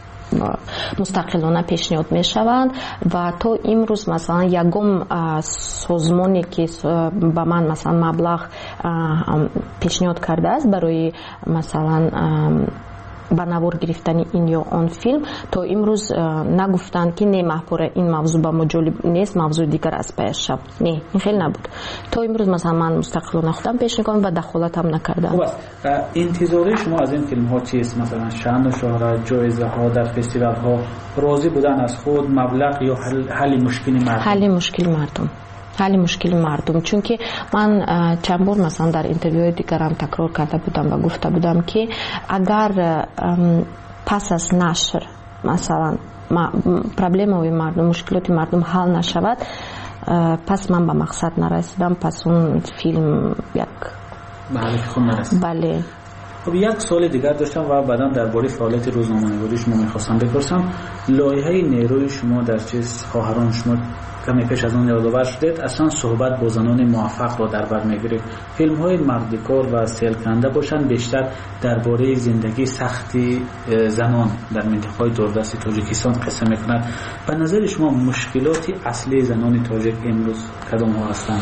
مستقلانه پیشنهاد می شوند و تا امروز مثلا یگم سازمانی که به من مثلا مبلغ پیشنهاد کرده است برای مثلا به نوار گرفتن این یا آن فیلم، تا امروز نگفتند که نه محپوره این موضوع با ما جالب نیست، موضوع دیگر از پیش شد. نه، این خیلی نبود. تا امروز مثلا من مستقلانه خودم پیش نکنم و دخالت هم نکردم. خوب است. انتظاری شما از این فیلم ها چیست؟ مثلا شأن و شهرت، جایزه ها در فستیوال ها، راضی بودن از خود، مبلغ یا حل, حل مشکل مردم؟ حل مشکل مردم. حل مشکل مردم. چون که من چند بار مثلا در اینترویوهای دیگرم تکرار کرده بودم و گفته بودم که اگر پس از نشر مثلا پرابلم‌های مردم، مشکلات مردم حل نشود، پس من به مقصد نرسیدم، پس اون فیلم یک بله خود نرسید. بله. خب یک سوال دیگر داشتم و بعدا درباره فعالیت روزنامه‌نگاری شما می‌خواستم بپرسم. لایحه نیروی شما در چیز خواهران شما کمی پیش از آن یادآور شدید، اصلا صحبت با زنان موفق را در بر می‌گیرید. فیلم‌های مردکار و سیلکننده باشند بیشتر درباره زندگی سختی زنان در منطقه‌های دوردست تاجیکستان قصه می‌کنند. به نظر شما مشکلات اصلی زنان تاجیک امروز کدام ها هستند؟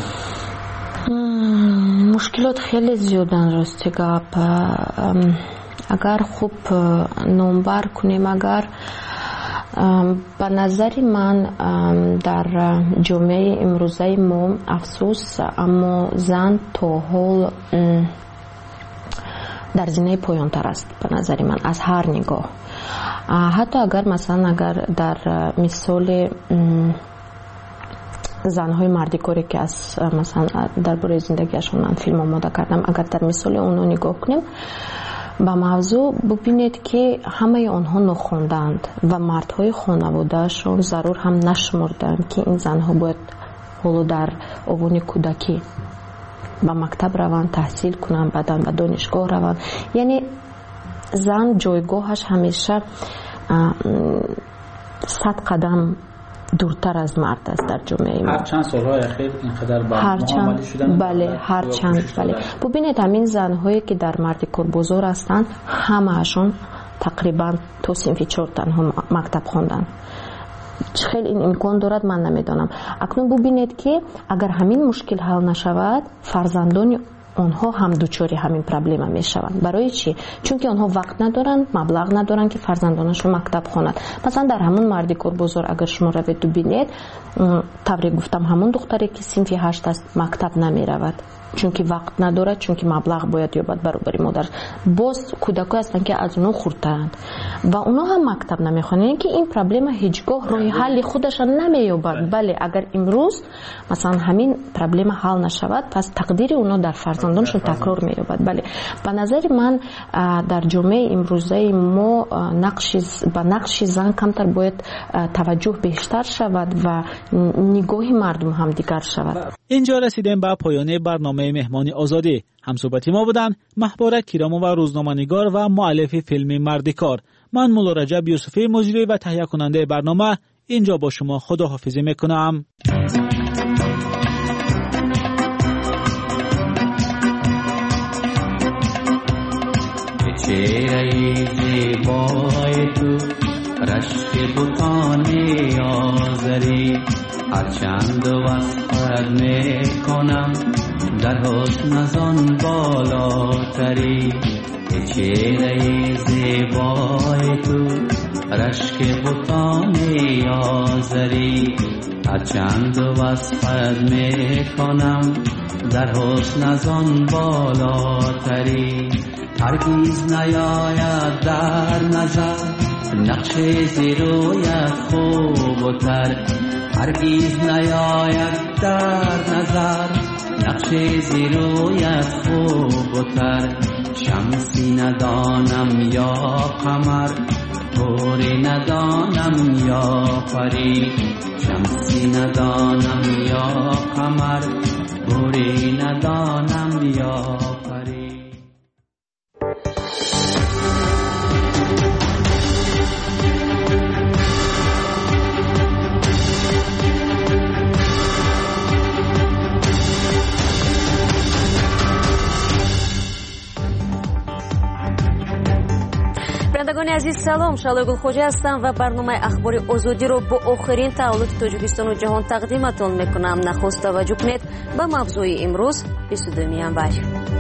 مشکلات خیلی زیادن راستی گپ. اگر خوب نمبر کنیم، اگر به نظر من در جامعه امروزه ما افسوس، اما زن تا حال در زینه پایان تر است به نظر من از هر نگاه. حتی اگر مثلا اگر در مثال زنهای مردکاری که از مثلا درباره زندگیشون من فیلم آماده کردم، اگر در مثال اونها نگاه کنیم به موضوع، ببینید که همه آنها نخوندند و مردهای خانوادهشون ضرور هم نشمردند که این زنها باید حالا در آوان کودکی به مکتب روند، تحصیل کنند، بعداً به دانشگاه روند. یعنی زن جایگاهش همیشه صد قدم دورتر از مرد است در جامعه ما. هر چند سالهای اخیر اینقدر با معامله شدن. بله، هر چند. بله. ببینید همین زنهایی که در مردکار بزرگ هستند همه‌شون تقریبا تو صنف چهار تنها مکتب خوندن. خیلی این امکان دارد من نمیدانم. اکنون ببینید که اگر همین مشکل حل نشود، فرزندان آنها هم دوچاری همین پرابلم می شوند. برای چی؟ چون که آنها وقت ندارند، مبلغ ندارند که فرزندانشون مکتب خوانند. مثلا در همون مردکار بزرگ اگر شما روید ببینید، طوری گفتم همون دختری که صنف هشت است مکتب نمی رود، چون که وقت ندارد، چون که مبلغ باید یابد برابری مادر. باز کودکان هستند که از اونها خردترند و اونها هم مکتب نمیخوانند. یعنی که این پرابلم هیچگاه راه حل خودش نمییابد. بله، اگر امروز مثلا همین پرابلم حل نشود، پس تقدیر اونها در فرزند گذراندنشون تکرار می‌یابد. بله به نظر من در جامعه امروزه ما نقش به نقش زن کمتر باید توجه بیشتر شود و نگاه مردم هم دیگر شود. اینجا رسیدیم به پایان برنامه مهمان آزادی. همصحبت ما بودن محبوره کیرامووا روزنامه‌نگار و مؤلف فیلم مردکار. من مولا رجب یوسفی مجری و تهیه کننده برنامه اینجا با شما خداحافظی میکنم. چهره زیبای تو رشک بوتان آزری هرچند وصفت میکنم در حسن ازان بالاتری. چهره زیبای تو رشک بوتان آزری هرچند وصفت میکنم در حسن ازان بالاتری. هرگز نیاید در نظر نقش زیرویت خوبتر. هرگز نیاید در نظر نقش زیرویت خوبتر. شمسی ندانم یا قمر طوری ندانم یا پری. شمسی ندانم یا قمر طوری ندانم یا پری. شنوندگان عزیز سلام، شالای گلخوجی هستم و برنامه اخبار آزادی رو با آخرین تحولات تاجیکستان و جهان تقدیمتون میکنم. نخست توجه کنید به موضوع امروز بیست و دوم ینور.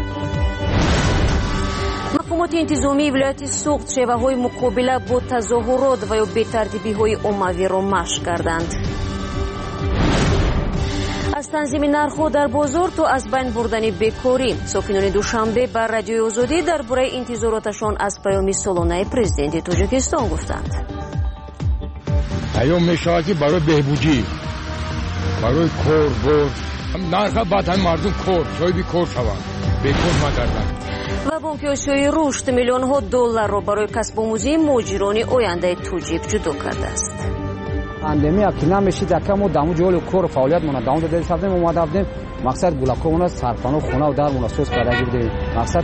مقامات انتظامی ولایت سوخت شیوه‌های مقابله با تظاهرات و یا بی‌ترتیبی‌های عمومی را مشق کردند. از تنظیم نرخ‌ها در بازار تا از بین بردن بیکاری، ساکنان دوشنبه بر رادیوی آزادی درباره انتظاراتشان از پیام سالانه پرزیدنت تاجیکستان گفتند. پیام می‌شود که برای بهبودی، برای کار بر نرخ بدن مردم کار، صاحب کار شوند، بیکار نگردند. و بانک آسیایی رشد میلیون ها دلار را برای کسب آموزی مهاجران آینده توجیب جدا کرده است. پاندемия که نمیشید کمو دامو جول کور فعالیت مون دامو دادیم سافتیم اومد آفدیم مقصد گلاکونا سرپانو خونه و در مناسوس پیدا کردیم مقصد.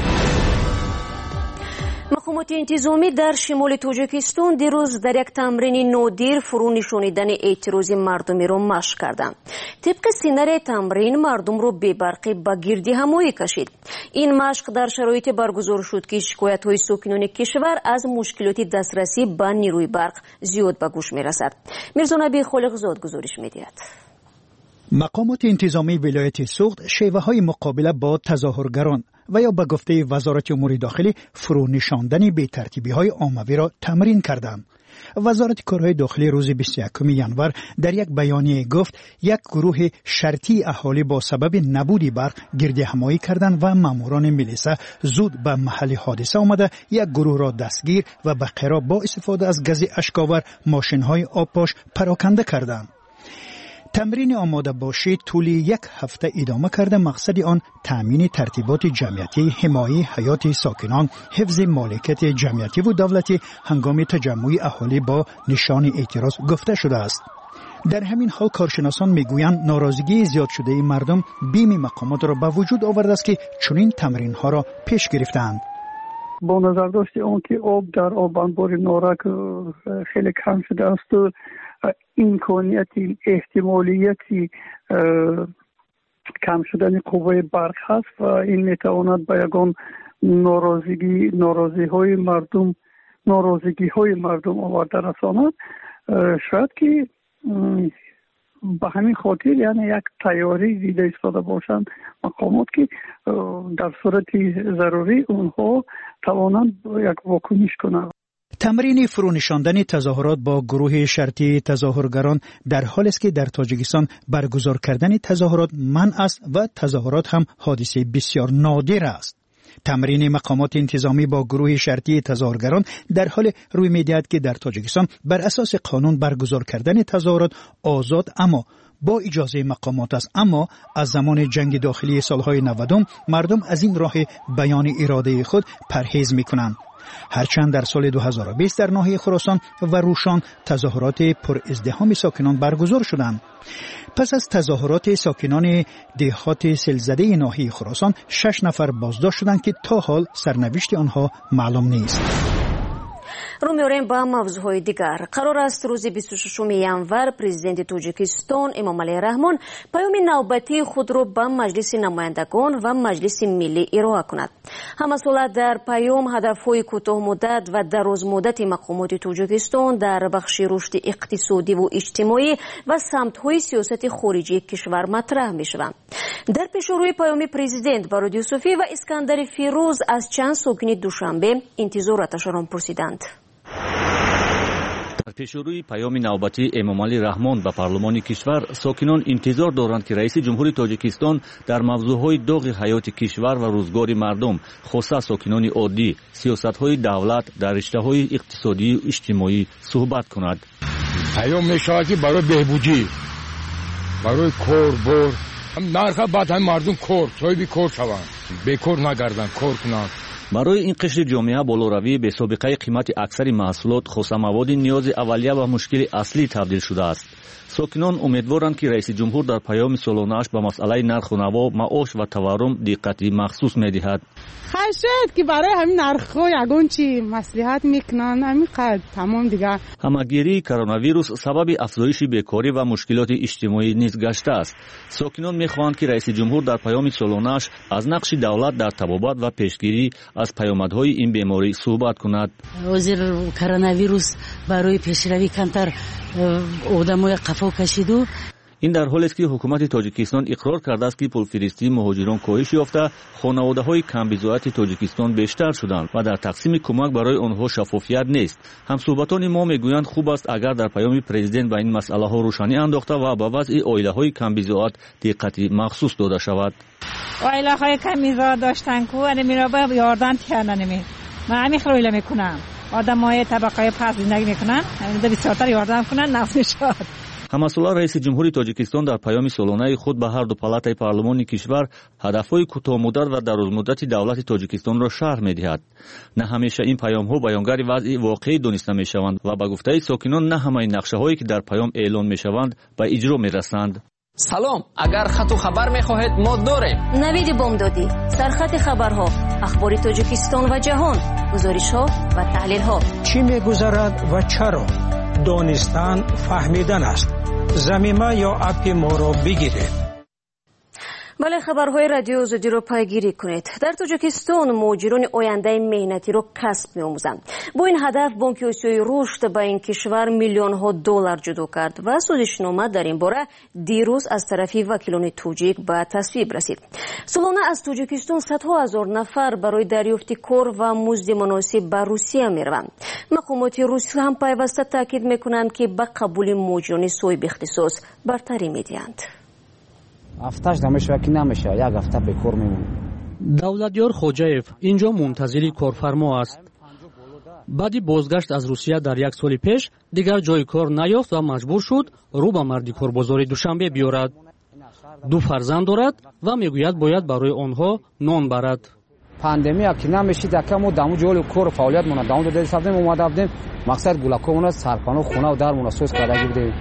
مقامات انتظامی در شمال تاجیکستان دیروز در یک تمرین نادر فرو نشانیدن اعتراض مردمی را مشق کردند. طبق سیناری تمرین مردم را بی برقی به گردی همایی کشید. این مشق در شرایط برگزار شد که شکایت های ساکنان کشور از مشکلات دسترسی به نیروی برق زیاد به گوش می رسد. میرزا نبی خالقزاد گزارش می دهد. مقامات انتظامی ولایت سوخت شیوه های مقابله با تظاهرگران و یا به گفته وزارت امور داخلی فرو نشاندن بی ترتیبی های عمومی را تمرین کردند. وزارت کارهای داخلی روز بیست و یکم ینور در یک بیانیه گفت یک گروه شرطی اهالی با سبب نبود برق گرد همایی کردند و ماموران میلیسا زود به محل حادثه آمده یک گروه را دستگیر و به قرا با استفاده از گاز اشک‌آور ماشین‌های آبپاش پراکنده کردند. تمرین آماده باشی طولی یک هفته ادامه کرده. مقصد آن تامین ترتیبات جمعیتی، حمایت حیات ساکنان، حفظ مالکیت جمعیتی و دولتی هنگام تجمع اهالی با نشان اعتراض گفته شده است. در همین حال کارشناسان میگویند ناراضگی زیاد شده مردم بیم مقامات را به وجود آورده است که چنین تمرین ها را پیش گرفتند. با نظر داشت اون که آب در آب انبار نارک خیلی کم شده است و امکانیتی احتمالیتی کم شدن قوه برق هست و این میتواند به یگان ناراضگی ناراضی های مردم ناراضگی های مردم آورده رساند. شاید که به همین خاطر یعنی یک تیاری دیده ایستاده باشند مقامات که در صورت ضروری اونها توانند یک واکنش کنند. تمرین فرونشاندن تظاهرات با گروه شرطی تظاهرگران در حال است که در تاجیکستان برگزار کردن تظاهرات منع است و تظاهرات هم حادثه بسیار نادر است. تمرین مقامات انتظامی با گروه شرطی تظاهرگران در حال روی می‌دهد که در تاجیکستان بر اساس قانون برگزار کردن تظاهرات آزاد اما با اجازه مقامات است، اما از زمان جنگ داخلی سالهای نودم مردم از این راه بیان اراده خود پرهیز می‌کنند. هرچند در سال دو هزار و بیست در ناحیه خراسان و روشان تظاهرات پر ازدحام ساکنان برگزار شدند. پس از تظاهرات ساکنان دهات سیلزده ناحیه خراسان شش نفر بازداشت شدند که تا حال سرنوشت آنها معلوم نیست. رو می‌آوریم با موضوعهای دیگر. قرار است روز بیست و ششم ینور پرزیدنت تاجیکستان امامعلی رحمان پیام نوبتی خود را به مجلس نمایندگان و مجلس ملی ارائه کند. هم‌سالات در پیام هدف‌های کوتاه مدت و دراز مدت مقامات تاجیکستان در بخش رشد اقتصادی و اجتماعی و سمت‌های سیاست خارجی کشور مطرح می‌شوند. در پیشروی پیام پرزیدنت بارود یوسفی و اسکندر فیروز از چند ساکن دوشنبه انتظاراتشان پرسیدند. در پیشروی پیام نوبتی امامعلی رحمان به پارلمان کشور، ساکنان انتظار دارند که رئیس جمهوری تاجیکستان در موضوعهای داغ حیات کشور و روزگار مردم، خاصه ساکنان عادی، سیاست‌های دولت در رشته‌های اقتصادی و اجتماعی صحبت کند. پیام می‌شود که برای بهبودی، برای کار بر نرخ بعد هم مردم کار صاحب کار شوند، بیکار نگردند، کار کنند. برای این قشر جامعه بالاروی به سابقه قیمت اکثر محصولات خاصه مواد نیاز اولیه و مشکل اصلی تبدیل شده است. ساکنان امیدوارند که رئیس جمهور در پیام سالانه‌اش به مسئله نرخ و نوا، معاش و تورم دقتی مخصوص می‌دهد. خواهد که برای همین نرخ‌ها یگان چی مصلحت میکنن همین قد تمام دیگه. همگیری کرونا ویروس سبب افزایش بیکاری و مشکلات اجتماعی نیز گشته است. ساکنان می‌خواهند که رئیس جمهور در پیام سالانه‌اش از نقش دولت در تبابت و پیشگیری از پیامدهای این بیماری صحبت کند. وزیر کرونا ویروس برای پیشروی کمتر آدمای قفا کشیدو. این در حالی است که حکومت تاجیکستان اقرار کرده است که پولفرستی مهاجران کاهش یافته، خانواده‌های کم‌بضاعت تاجیکستان بیشتر شدند و در تقسیم کمک برای آنها شفافیت نیست. همصحبتان ما میگویند خوب است اگر در پیام پرزیدنت به این مسئله ها روشنی انداخته و به وضع عائله‌های کم‌بضاعت دقتی مخصوص داده شود. عائله‌های کم‌بضاعت داشتن کو ان میرا به یاردن کردن می من همین خیلی میکنم. آدمای طبقه پس زندگی میکنن، همین بسیارتر یاردن کنن نفع شد. همساله رئیس جمهوری تاجیکستان در پیام سالانه خود به هر دو پالاتای پارلمانی کشور هدفهای کوتاه مدت و دراز مدت دولت تاجیکستان را شرح می‌دهد. نه همیشه این پیام‌ها بیانگر وضع واقعی دانسته می‌شوند و به گفته ساکنان نه همه نقشه‌هایی که در پیام اعلان می‌شوند به اجرا می‌رسند. سلام، اگر خط و خبر می‌خواهید ما داریم. نوید بامدادی، سرخط خبرها، اخبار تاجیکستان و جهان، گزارش‌ها و تحلیل‌ها. چی می‌گذرد و چرا؟ دانستن فهمیدن است. زمینه یا اپ ما را بگیرید. بله، خبرهای رادیو آزادی را پیگیری کنید. در تاجیکستان مهاجران آینده مهنتی را کسب می‌آموزند. با این هدف بانک آسیای رشد به این کشور میلیون ها دلار جدا کرد و سازشنامه در این باره دیروز از طرف وکیلان تاجیک به تصویب رسید. سالانه از تاجیکستان صدها هزار نفر برای دریافت کار و مزد مناسب به روسیه می‌روند. مقامات روسی هم پیوسته تاکید می‌کنند که به قبول مهاجران صاحب اختصاص برتری می‌دهند. هفتهش نمیشه که نمیشه، یک هفته به کار میمونه. دولتیار خوجاєв اینجا منتظری کارفرما است. بعدی بازگشت از روسیه در یک سال پیش دیگر جای کار نیافت و مجبور شد رو به مردی کاربازار دوشنبه بیارد. دو فرزند دارد و میگوید باید برای آنها نان برد. پاندемия که نمیشید که ما دامو جول کار فعالیت مون دامو دادیم سافتیم اومده بودیم مقصد گلاکمون سرپانو خونه و در مناسوس کرده بودیم.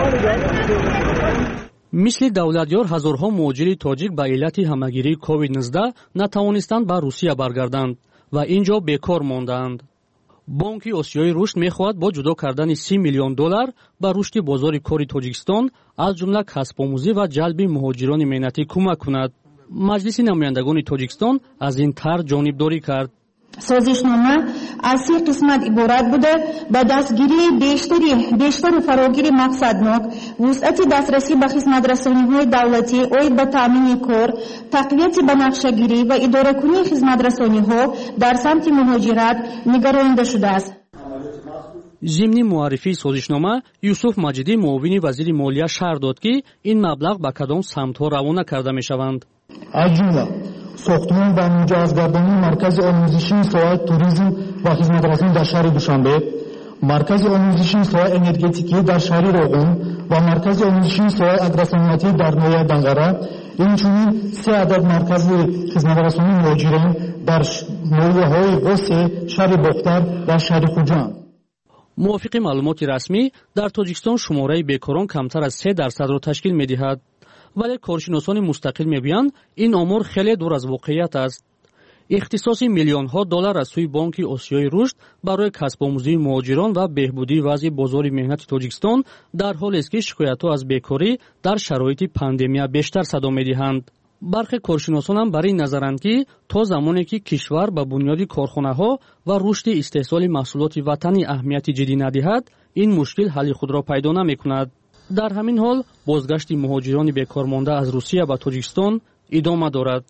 مثل دولتیار هزارها مهاجر تاجیک به علت همگیری کووید نوزده نتوانستند به روسیه برگردند و اینجا بیکار ماندند. بانک آسیای رشد میخواهد با جدا کردن سی میلیون دلار به رشد بازار کار تاجیکستان از جمله کسب آموزی و جلب مهاجران مهنتی کمک کند. مجلس نمایندگان تاجیکستان از این طرح جانبداری کرد. سازشنامه از سه قسمت عبارت بوده: به دستگیری بیشتری بیشتر فراگیر مقصدناک، وسعت دسترسی به خدمات رسانی‌های دولتی اوید به تامین کار، تقویت بنفشه‌گیری و اداره کنی خدمات رسانی‌ها در سمت مهاجرت نگرانیده شده است. ضمن معرفی سازشنامه یوسف مجیدی معاون وزیر مالیه شرح داد که این مبلغ به کدام سمت‌ها روانه کرده می‌شوند. از جمله ساختمان و مجهزگردانی مرکز آموزشی ساحه توریسم و خدمترسانی در شهر دوشنبه، مرکز آموزشی ساحه انرژتیکی در شهر روغون و مرکز آموزشی ساحه اگرصنعتی در نویه دنگره، اینچنین سه عدد مرکز خدمترسانی مهاجران در نویه‌های غوث، شهر بختر و شهر خوجان. موافق معلومات رسمی در تاجیکستان شماره بیکاران کمتر از سه درصد را تشکیل می‌دهد، ولی کارشناسان مستقل می‌گویند این آمار خیلی دور از واقعیت است. اختصاص میلیون‌ها دلار از سوی بانک آسیای رشد برای کسب آموزی مهاجران و بهبودی وضع بازار مهنت تاجیکستان در حالی است که شکایت‌ها از بیکاری در شرایط پاندمیا بیشتر صدا می‌دهند. برخی کارشناسان هم برای نظرند که تا زمانی که کشور به بنیاد کارخانه‌ها و رشد استحصال محصولات وطنی اهمیت جدی ندهد، این مشکل حل خود را پیدا نمی‌کند. در همین حال بازگشت مهاجران بیکار مانده از روسیه به تاجیکستان ادامه دارد.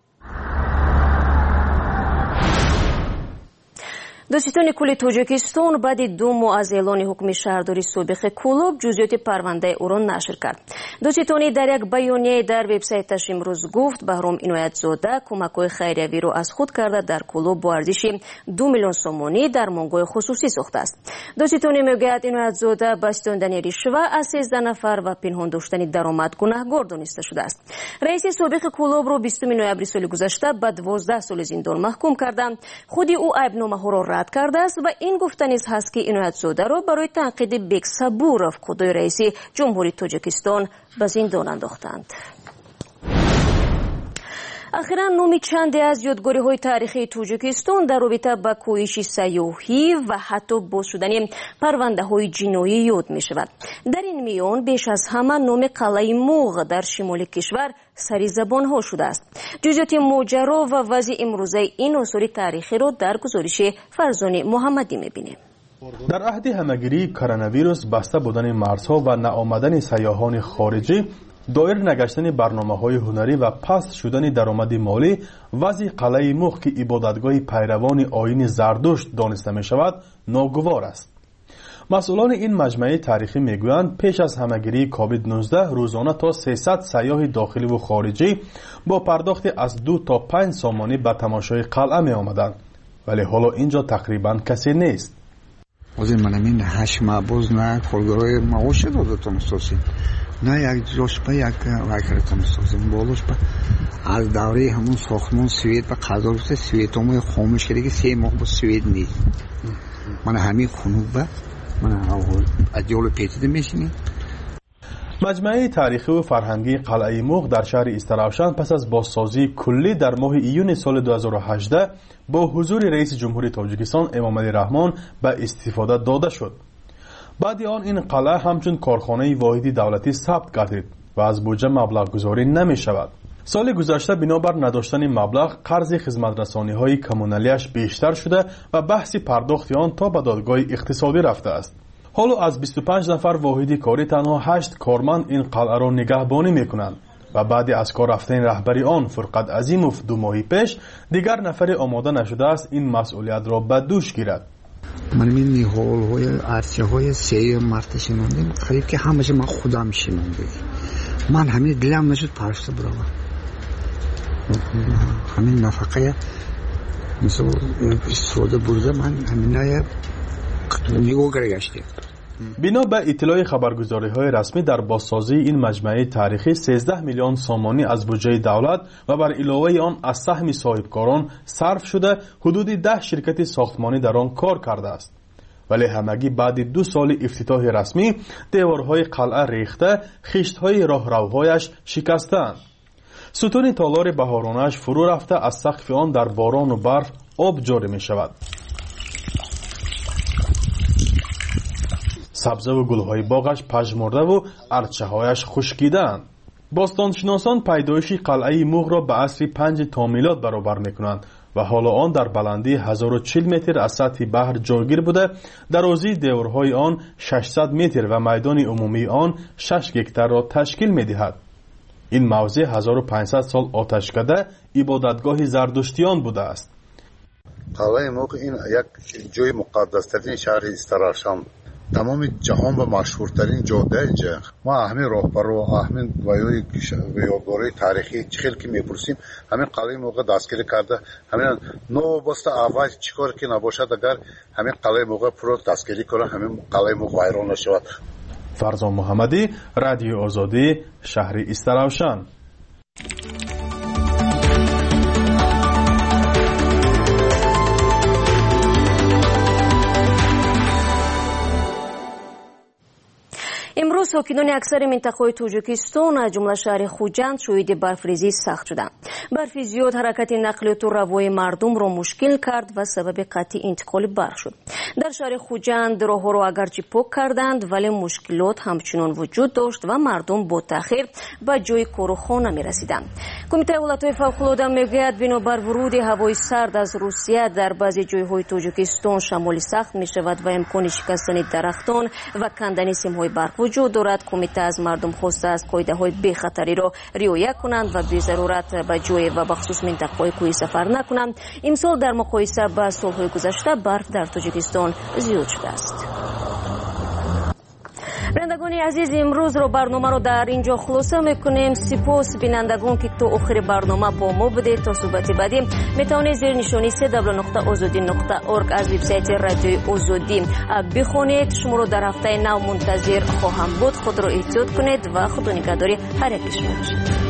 دادستان کل تاجیکستان بعد دو ماه از اعلان حکم شهرداری سابق کلوب جزئیات پرونده او را نشر کرد. دادستانی در یک بیانیه در وبسایتش امروز گفت بهرام عنایت‌زاده کمک‌های خیریوی را از خود کرده در کلوب با ارزش دو میلیون سومانی در مانگای خصوصی ساخته است. دادستانی میگوید عنایت‌زاده با ستاندن رشوه از سیزده نفر و پنهان داشتن درآمد گناهکار دانسته شده است. رئیس سابق کلوب را بیستم نوامبر سال گذشته به دوازده سال زندان محکوم کردند. خودی او ایبنامه‌ها را رد کرده است و این گفته نیز هست که عنایت‌زاده را برای تنقید بیگ صبورов خودای رئیس جمهوری تاجیکستان به زندان انداختند. اخیراً نامی چندی از یادگاری‌های تاریخی تاجیکستان در رابطه با کاهش سیاحی و حتی باز شدن پرونده‌های جنایی یاد می‌شود. در این میان بیش از همه نام قلعه موغ در شمال کشور سری زبان‌ها شده است. جزئیات ماجرا و وضع امروزه این آثار تاریخی را در گزارش فرزان محمدی می‌بینیم. در عهد همه‌گیری کرونا ویروس بسته بودن مرزها و نآمدن سیاحان خارجی، دایر نگشتن برنامه‌های هنری و پست شدن درآمد مالی، وضع قلعه موغ که عبادتگاه پیروان آیین زردشت دانسته می‌شود ناگوار است. مسئولان این مجمع تاریخی میگویند پیش از همه‌گیری کووید نوزده روزانه تا سیصد سیاح داخلی و خارجی با پرداخت از دو تا پنج سومانی به تماشای قلعه می آمدند، ولی حالا اینجا تقریبا کسی نیست. озин ман ин ҳашт маъбуз на холгарои маоша додатон созем на як ҷош ба як вайкаратон созем болош ба аз давраи ҳамон сохтмон свет ба қазорса светомои хомӯш кардagi се моҳ бо свет нест мана ҳамин хунук ба мана адёлу петида мешинем. مجمع تاریخی و فرهنگی قلعه موغ در شهر استراوشن پس از بازسازی کلی در ماه ایون سال دو هزار و هجده با حضور رئیس جمهوری تاجیکستان امامعلی رحمان به استفاده داده شد. بعد آن این قلعه همچون کارخانه واحدی دولتی ثبت گردید و از بودجه مبلغ گذاری نمی شود. سال گذشته بنابر نداشتن مبلغ قرض خدمترسانی های کمونالیش بیشتر شده و بحث پرداخت آن تا به دادگاه اقتصادی رفته است. حالا از بیست و پنج نفر واحدی کاری تنها هشت کارمند این قلعه را نگهبانی میکنند و بعد از کار رفتن رهبری آن فرقت عظیموف دو ماهی پیش دیگر نفری آماده نشده است این مسئولیت را به دوش گیرد. من این نیهال های ارچه های سه مرد شنوندیم قریب که همه من خودم شنوندیم. من همین دلم نشد پرشته برایم. همین نفقه مثل استفاده برده من همین نایه نگو گرگشته. بنا به اطلاع خبرگزاری های رسمی در بازسازی این مجمع تاریخی سیزده میلیون سومانی از بودجه دولت و بر علاوه آن از سهم صاحبکاران صرف شده حدود ده شرکت ساختمانی در آن کار کرده است. ولی همگی بعد دو سال افتتاح رسمی دیوارهای قلعه ریخته، خشت‌های راهروهایش شکستند. ستون تالار بهارانش فرو رفته از سقف آن در باران و برف آب جاری می شود. سبزه و گلهای باغش پژمرده و ارچه هایش خشکیدند. باستانشناسان پیدایش قلعه موغ را به عصر پنج تا میلاد برابر میکنند و حالا آن در بلندی هزار و چهل متر از سطح بحر جایگیر بوده. درازی دیوارهای آن ششصد متر و میدان عمومی آن شش گکتر را تشکیل میدهد. این موضع هزار و پانصد سال آتشکده عبادتگاه زردشتیان بوده است. قلعه موغ این یک جای مقدس ترین شهر استراوشان تمام جهان و مشهورترین جاده اینجا. ما همین راهبر و همین ویای ویاگوری تاریخی چخیل که میپرسیم همین قلعه موقع دستگیری کرده، همین نو بسته اول چیکار که نباشد اگر همین قلعه موقع پرو دستگیری کنه همین قلعه موقع ویران نشود. فرزان محمدی، رادیو آزادی، شهر استراوشان. امروز ساکنان اکثر منطقه‌های تاجیکستان از جمله شهر خوجند شاهد برفریزی سخت شدند. برف زیاد حرکت نقلیات و روای مردم را مشکل کرد و سبب قطع انتقال برق شد. در شهر خوجند راه‌ها را اگرچه پاک کردند ولی مشکلات همچنان وجود داشت و مردم با تأخیر به جای کار و خانه می‌رسیدند. کمیته حالت‌های فوق‌العاده می‌گوید بنابر ورود هوای سرد از روسیه در بعضی جای‌های تاجیکستان شمال سخت می‌شود و امکان شکستن درختان و کندن سیم‌های برق وجود دارد. کمیته از مردم خواسته است قاعده‌های بی‌خطری را رعایت کنند و بی ضرورت به جای و بخصوص منطقه‌های کوهی سفر نکنند. امسال در مقایسه با سال‌های گذشته برف در تاجیکستان زیاد شده است. بینندگان عزیز، امروز رو برنامه رو در اینجا خلاصه میکنیم. سپاس بینندگان که تا آخر برنامه با ما بودید. تا صحبت بعدی میتونید زیر نشانی سه دبلیو نقطه آزادی نقطه اورگ از وبسایت رادیوی آزادی بخونید. شما رو در هفته نو منتظر خواهم بود. خود رو احتیاط کنید و خدا نگهداری هر یک شما باشید.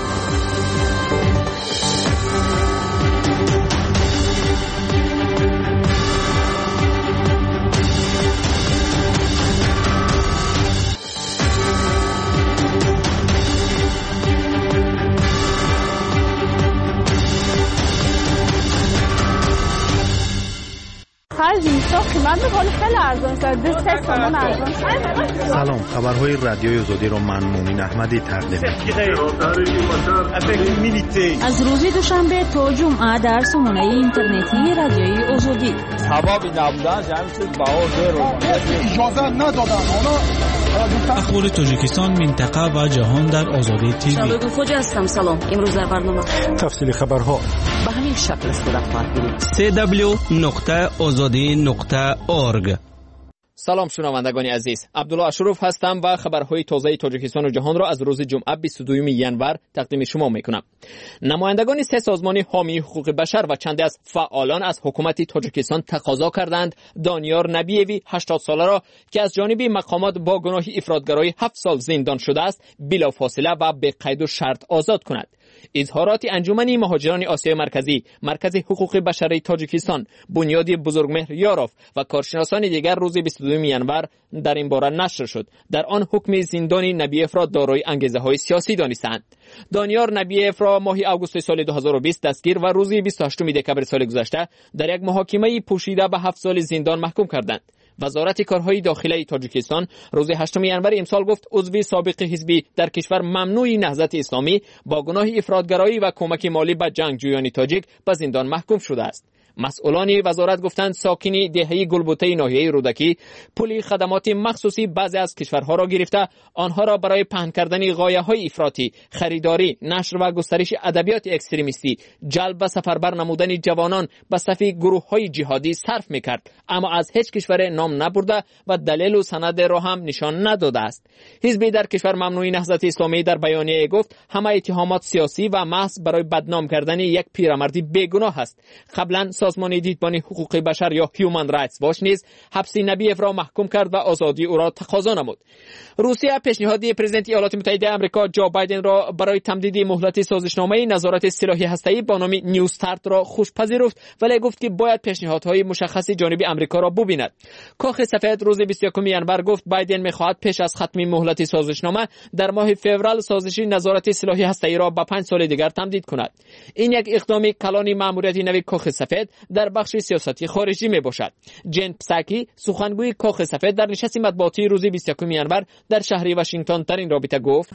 سلام، خبرهای رادیوی آزادی را من مومن احمدی تقدیم می‌کنم. از روز دوشنبه تا جمعه در سامانه اینترنتی رادیوی آزادی. سبب نبودن همین چیز بهار رو اجازه ندادن. اخبار تاجیکستان، منطقه و جهان در آزادی تیوی. شالوگ خوجا هستم. سلام. امروز در برنامه تفصیل خبرها به همین شکل استفاده خواهد بود. سه دبلیو نقطه آزادی نقطه اورگ. سلام شنوندگان عزیز، عبدالله اشرف هستم و خبرهای تازه تاجیکستان و جهان را از روز جمعه بیست و دوم ژانویه تقدیم شما میکنم. نمایندگان سه سازمان حامی حقوق بشر و چند از فعالان از حکومت تاجیکستان تقاضا کردند دانیار نبیوی هشتاد ساله را که از جانب مقامات با گناه افراطگرایی هفت سال زندان شده است بلافاصله و به قید و شرط آزاد کند. اظهارات انجمن مهاجران آسیای مرکزی، مرکز حقوق بشر تاجیکستان، بنیاد بزرگمهر یاروف و کارشناسان دیگر روز بیست و دوم ژانویه در این باره نشر شد. در آن حکم زندان نبیف را دارای انگیزه‌های سیاسی دانستند. دانیار نبیف را ماه آگوست سال دو هزار و بیست دستگیر و روز بیست و هشتم دکبر سال گذشته در یک محاکمه پوشیده به هفت سال زندان محکوم کردند. وزارت کارهای داخلی تاجیکستان روز هشتم ژانویه امسال گفت عضو سابق حزبی در کشور ممنوع نهضت اسلامی با گناه افراطگرایی و کمک مالی به جنگجویان تاجیک به زندان محکوم شده است. مسئولان وزارت گفتند ساکنی دهه گلبوته ناحیه رودکی پول خدمات مخصوصی بعضی از کشورها را گرفته آنها را برای پهن کردن غایه‌های افراطی، خریداری، نشر و گسترش ادبیات اکستریمیستی، جلب و سفربر نمودن جوانان به صف گروه‌های جهادی صرف می‌کرد، اما از هیچ کشور نام نبرده و دلیل و سند را هم نشان نداده است. حزبی در کشور ممنوع نهضت اسلامی در بیانیه گفت همه اتهامات سیاسی و محض برای بدنام کردن یک پیرمردی بیگناه است. قبلا سازمان دیدبان حقوق بشر یا هیومن رایتس واچ نیز حبس نبیف را محکوم کرد و آزادی او را تقاضا نمود. روسیه پیشنهاد پرزیدنت ایالات متحده آمریکا جو بایدن را برای تمدید مهلت سازشنامه نظارت سلاحی هسته‌ای با نام نیو استارت را خوش پذیرفت، ولی گفت که باید پیشنهادهای مشخصی جانب آمریکا را ببیند. کاخ سفید روز بیست و یکم ژانویه گفت بایدن می‌خواهد پیش از ختم مهلت سازشنامه در ماه فوریه سازش نظارت سلاحی هسته‌ای را به پنج سال دیگر تمدید کند. این یک اقدام کلان مأموریت نو کاخ سفید در بخش سیاستی خارجی می باشد. جن پساکی سخنگوی کاخ سفید در نشست مطبوعاتی روز بیست و یکم ژانویه در شهر واشنگتن در این رابطه گفت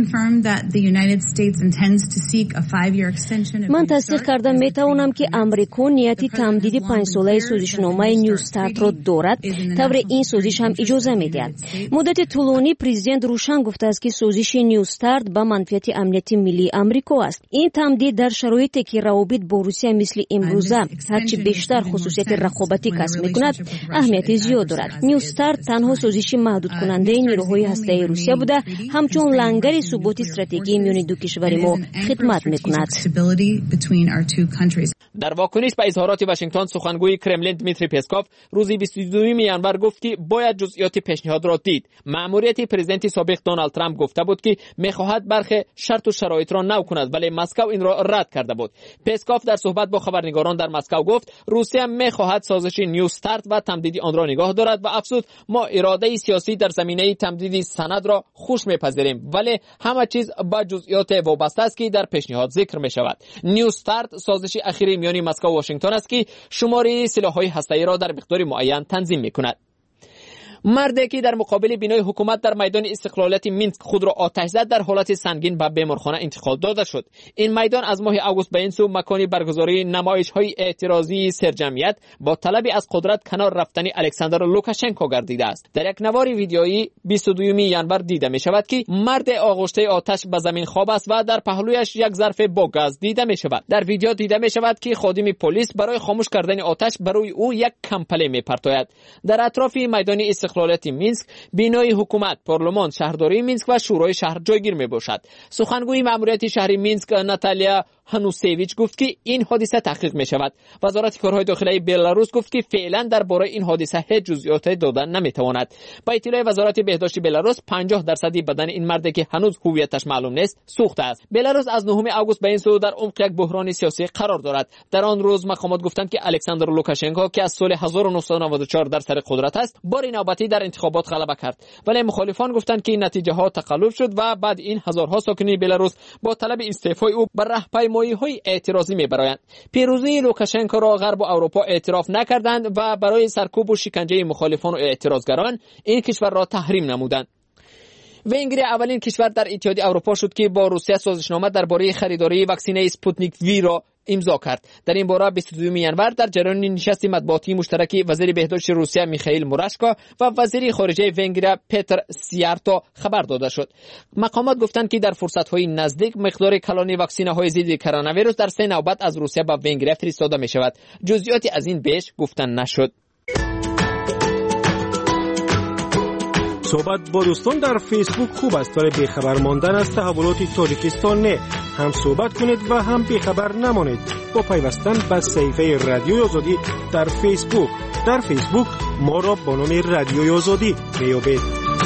من تصدیق کردم می توانم که آمریکا نیتی تمدید پنج ساله سازشنامه نیو استارت را دارد، طور این سازش هم اجازه می دهد. مدت طولانی پرزیدنت روشن گفته است که سازش نیو استارت با منفعت امنیتی ملی آمریکا است. این تمدید در شرایطی که روابط با روسیه مثل امروزه هرچی بیشتر خصوصیت رقابتی کسب میکند اهمیت زیاد دارد. نیوستارت تنها سازش محدود کننده نیروهای هسته‌ای روسیه بوده، همچون لنگر ثبات استراتژی میان دو کشور ما خدمت میکند. در واکنش به اظهارات واشنگتن، سخنگوی کرملین دمیتری پسکوف روز بیست و دوم ژانویه گفت که باید جزئیات پیشنهاد را دید. مأموریت پرزیدنت سابق دونالد ترامپ گفته بود که میخواهد برخی شرط و شرایط را نو کند، ولی مسکو این را رد کرده بود. پسکوف در صحبت با خبرنگاران در مسکو گفت روسیه میخواهد سازش نیوستارت و تمدید آن را نگاه دارد و افزود ما اراده سیاسی در زمینه تمدید سند را خوش میپذیریم، ولی همه چیز با جزئیات وابسته است که در پیشنهاد ذکر می شود. نیوستارت سازش اخیری میان مسکو و واشنگتن است که شماره سلاح‌های هسته‌ای را در مقدار معین تنظیم میکند. مردی که در مقابل بینای حکومت در میدان استقلالیت مینسک خود را آتش زد در حالت سنگین به بیمارخانه انتقال داده شد. این میدان از ماه آگوست به این سو مکانی برگزاری نمایش‌های اعتراضی سرجمعیت با طلب از قدرت کنار رفتن الکساندر لوکاشنکو گردیده است. در یک نوار ویدیویی بیست و دوم ژانویه دیده می شود که مرد آغشته آتش به زمین خواب است و در پهلویش یک ظرف با گاز دیده می شود. در ویدیو دیده می شود که خادم پلیس برای خاموش کردن آتش برای او یک کمپله می پرتاید. در اطراف میدان استقلالیت مینسک بینای حکومت، پارلمان، شهرداری مینسک و شورای شهر جایگیر می باشد. سخنگوی ماموریت شهری مینسک ناتالیا هانوسیویچ گفت که این حادثه تحقیق می شود. وزارت کارهای داخلی بلاروس گفت که فعلا درباره این حادثه هیچ جزئیات دادن نمی تواند. با اطلاع وزارت بهداشت بلاروس پنجاه درصدی بدن این مرد که هنوز هویتش معلوم نیست سوخته است. بلاروس از نهم آگوست به این سو در عمق یک بحران سیاسی قرار دارد. در آن روز مقامات گفتند که الکساندر لوکاشنکو که از سال هزار و نهصد و نود و چهار در سر قدرت است، بار نوبتی در انتخابات غلبه کرد، ولی مخالفان گفتند که نتیجه ها تقلب شد و بعد این هزارها ساکن بلاروس با طلب استعفای او بر راهپیمایی‌های اعتراضی می‌برایند. پیروزی لوکاشنکو را غرب و اروپا اعتراف نکردند و برای سرکوب و شکنجه مخالفان و اعتراضگران این کشور را تحریم نمودند. ونگریا اولین کشور در اتحادیه اروپا شد که با روسیه سازشنامه درباره خریداری واکسن اسپوتنیک وی را امضا کرد. در این باره بیست و دوم ژانویه در جریان نشست مطبوعاتی مشترک وزیر بهداشت روسیه میخائیل موراشکو و وزیر خارجه ونگریا پتر سیارتو خبر داده شد. مقامات گفتند که در فرصت‌های نزدیک مقدار کلان واکسن‌های ضد کرونا ویروس در سه نوبت از روسیه به ونگریا فرستاده می شود. جزئیاتی از این بیش گفتن نشد. صحبت با دوستان در فیسبوک خوب است، ولی بیخبر ماندن از تحولات تاجیکستان نه. هم صحبت کنید و هم بیخبر نمانید با پیوستن به صفحه رادیوی آزادی در فیسبوک. در فیسبوک ما را با نام رادیوی آزادی میابید.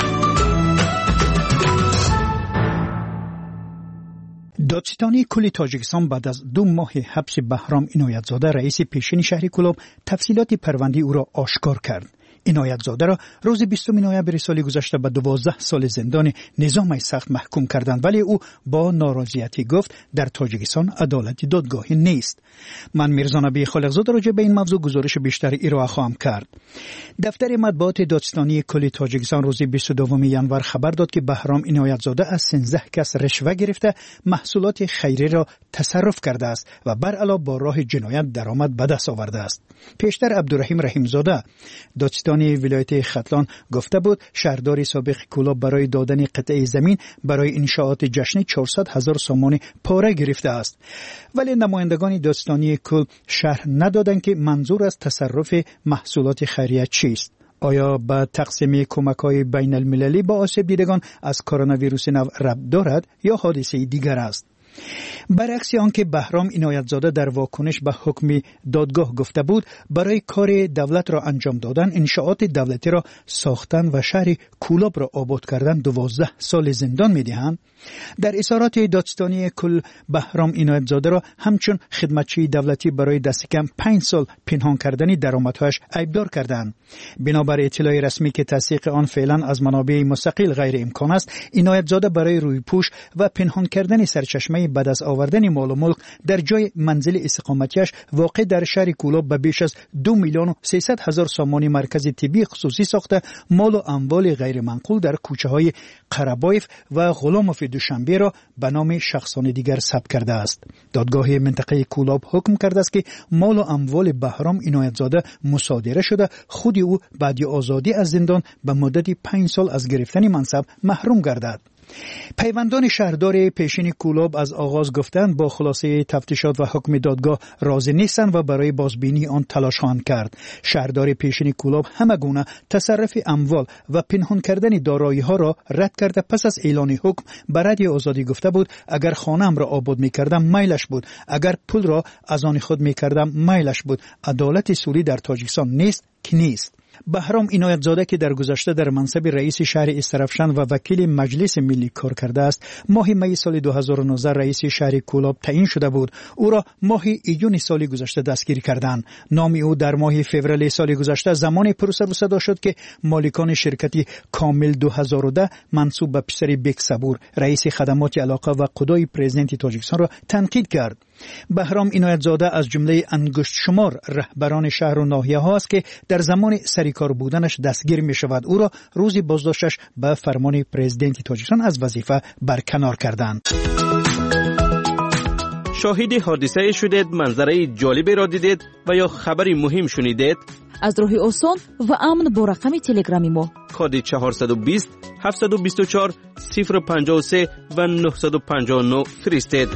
دادستانی کل تاجیکستان بعد از دو ماه حبس بهرام عنایت‌زاده رئیس پیشین شهر کلوب تفصیلات پرونده او را آشکار کرد. عنایت‌زاده را روز بیستم نوامبر سال گذشته به دوازده سال زندان نظام سخت محکوم کردند، ولی او با ناراضیتی گفت در تاجیکستان عدالت دادگاهی نیست. من میرزا نبی خالقزاده راجع به این موضوع گزارش بیشتری ارائه خواهم کرد. دفتر مطبوعات دادستانی کل تاجیکستان روز بیست و دوم ژانویه خبر داد که بهرام عنایت‌زاده از سیزده کس رشوه گرفته محصولات خیریه را تصرف کرده است و بر علاوه با راه جنایت درآمد به دست آورده است. پیشتر عبدالرحیم رحیم‌زاده دادستانی ولایت ختلان گفته بود شهردار سابق کلاب برای دادن قطعه زمین برای انشاءات جشن چهارصد هزار سامان پاره گرفته است، ولی نمایندگان دادستانی کل شرح ندادند که منظور از تصرف محصولات خیریه چیست. آیا به تقسیم کمک‌های بین المللی با آسیب دیدگان از کرونا ویروس نو ربط دارد یا حادثه دیگر است؟ برعکس آنکه بهرام عنایت‌زاده در واکنش به حکم دادگاه گفته بود برای کار دولت را انجام دادن، انشاءات دولتی را ساختن و شهر کولاب را آباد کردن دوازده سال زندان می‌دهند. در اظهارات دادستانی کل بهرام عنایت‌زاده را همچون خدمتچی دولتی برای دست کم پنج سال پنهان کردن درآمدهایش عیبدار کردند. بنابر اطلاع رسمی که تصدیق آن فعلا از منابع مستقل غیر امکان است، عنایت‌زاده برای روی پوش و پنهان کردن سرچشمه بعد از آوردن مال و ملک در جای منزل اقامتیش واقع در شهر کولاب به بیش از دو میلیون و سیصد هزار سامان مرکز طبی خصوصی ساخته مال و اموال غیر منقول در کوچه های قربایف و غلاموف دوشنبه را به نام شخصان دیگر ثبت کرده است. دادگاه منطقه کولاب حکم کرده است که مال و اموال بهرام عنایت‌زاده مصادره شده، خود او بعد آزادی از زندان به مدت پنج سال از گرفتن منصب محروم گردد. پیوندان شهردار پیشین کولاب از آغاز گفتند با خلاصه تفتیشات و حکم دادگاه راضی نیستند و برای بازبینی آن تلاش خواهند کرد. شهردار پیشین کولاب همگونه تصرف اموال و پنهان کردن دارایی ها را رد کرده. پس از اعلان حکم به رادیو آزادی گفته بود اگر خانه‌ام را آباد می‌کردم میلش بود، اگر پول را از آن خود می‌کردم میلش بود. عدالت سوری در تاجیکستان نیست که نیست. بهرام عنایت زاده که در گذشته در منصب رئیس شهر استرافشان و وکیل مجلس ملی کار کرده است، ماه می سال دو هزار و نوزده رئیس شهر کولاب تعیین شده بود. او را ماه ایون سال گذشته دستگیر کردند. نام او در ماه فوریه سال گذشته زمان پروسه و صدا شد که مالکان شرکتی کامل دو هزار و ده منصوب به پسر بیک صبور رئیس خدمات علاقه و قضای پرزیدنت تاجیکستان را تنقید کرد. بهرام عنایت زاده از جمله انگشت شمار رهبران شهر و ناحیه ها است که در زمان سریکار بودنش دستگیر می شود. او را روزی بازداشتش به فرمان پرزیدنت تاجیکستان از وظیفه برکنار کردند. شاهد حادثه شدید، منظره جالبی را دیدید و یا خبری مهم شنیدید؟ از راه آسان و امن با رقم تلگرامی ما کد چهارصد و بیست هفتصد و بیست و چهار صفر و پنجاه و سه و نهصد و پنجاه و نه فرستید.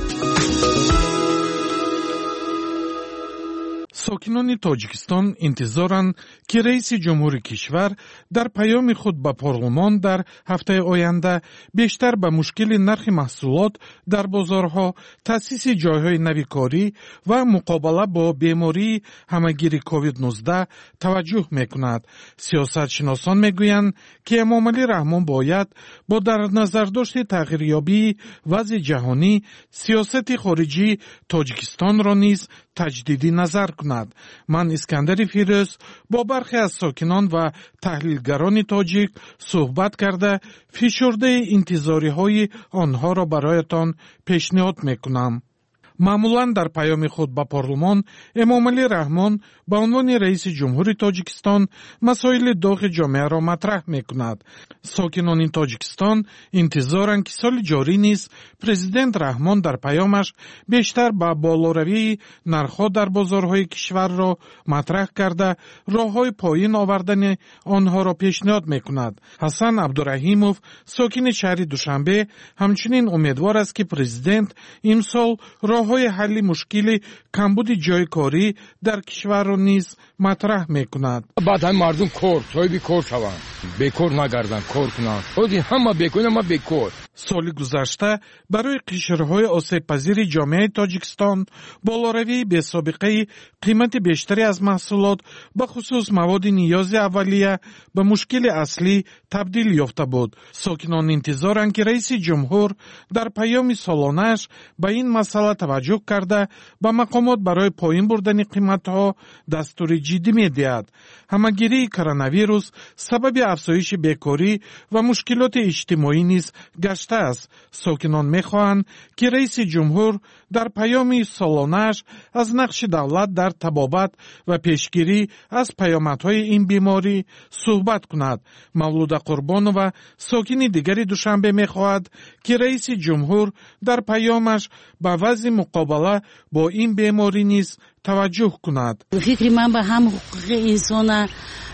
ساکنان تاجیکستان انتظارند که رئیس جمهور کشور در پیام خود به پارلمان در هفته آینده بیشتر به مشکل نرخ محصولات در بازارها، تأسیس جایهای نوی کاری و مقابله با بیماری همگیر کووید نوزده توجه میکند. سیاستشناسان میگویند که امامعلی رحمان باید با در نظر داشت تغییریابی وضع جهانی سیاست خارجی تاجیکستان را نیز تجدیدی نظر کند. من اسکندر فیروز با برخی از ساکنان و تحلیلگران تاجیک صحبت کرده فشرده انتظاری های آنها را برایتان پیشنهاد میکنم. معمولا در پیام خود به پارلمان امامعلی رحمان به عنوان رئیس جمهور تاجیکستان مسائل داغ جامعه را مطرح میکند. ساکنان تاجیکستان انتظارند که سال جاری نیز پرزیدنت رحمان در پیامش بیشتر به بالاروی نرخ‌ها در بازارهای کشور را مطرح کرده راه‌های پایین آوردن آنها را پیشنهاد میکند. حسن عبدالرحیموف ساکن شهر دوشنبه همچنین امیدوار است که پرزیدنت امسال راه های حل مشکل کمبود جای کاری در کشور را نیز مطرح میکند. بعد هم مردم کار صاحب کار شوند، بیکار نگردن، کار کنند. خودی همه بیکار، ما بیکار. سال گذشته برای قشرهای آسیب پذیر جامعه تاجیکستان بالاروی به سابقه قیمت بیشتری از محصولات به خصوص مواد نیاز اولیه به مشکل اصلی تبدیل یافته بود. ساکنان انتظارند که رئیس جمهور در پیام سالانه‌اش به این مسئله توجه کرده به مقامات برای پایین بردن قیمت‌ها دستور جدی می‌دهد. همه‌گیری کرونا ویروس سبب افزایش بیکاری و مشکلات اجتماعی نیز گشته است. ساکنان می‌خواهند که رئیس جمهور در پیام سالانه‌اش از نقش دولت در تبابت و پیشگیری از پیامدهای این بیماری صحبت کند. مولود قربانова ساکن دیگری دوشنبه می‌خواهد که رئیس جمهور در پیامش به وضع مقابله با این بیماری نیز توجه کند. فکر من به هم حقوق انسان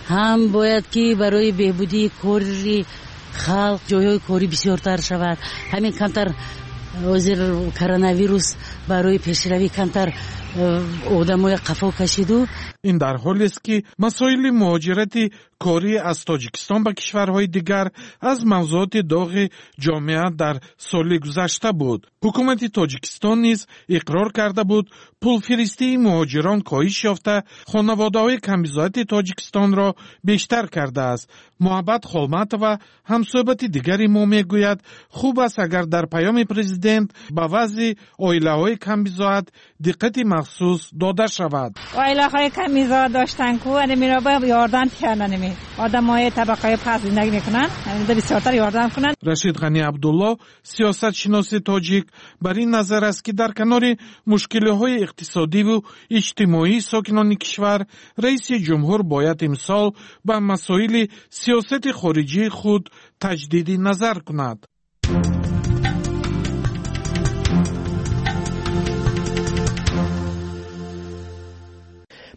هم باید که برای بهبودی کاری خلق جایهای کاری بسیارتر شود. همین کمتر وزیر کرونا ویروس برای پیشروی کمتر آدمای قفا کشیدو. این در حالی است که مسائل مهاجرت کاری از تاجیکستان به کشورهای دیگر از موضوعات داغ جامعه در سال گذشته بود. حکومت تاجیکستان نیز اقرار کرده بود پولفرستی مهاجران کاهش یافته خانواده‌های کمبزاعت تاجیکستان را بیشتر کرده است. محبت خولمت و همصحبت دیگری ما میگوید خوب است اگر در پیام پرزیدنت به وضع عائله‌های کمبزاعت دقت مخصوص داده شود. عائله‌های کمبزاعت داشتن کو ان میرا با یاردن کردن آدمای طبقه پست زندگی میکنن، همین بسیارتر یاردن کنن. رشید غنی عبدالله سیاست شناس تاجیک بر این نظر است که در کنار مشکل‌های اقتصادی و اجتماعی ساکنان کشور رئیس جمهور باید امسال به مسائل سیاست خارجی خود تجدیدی نظر کند.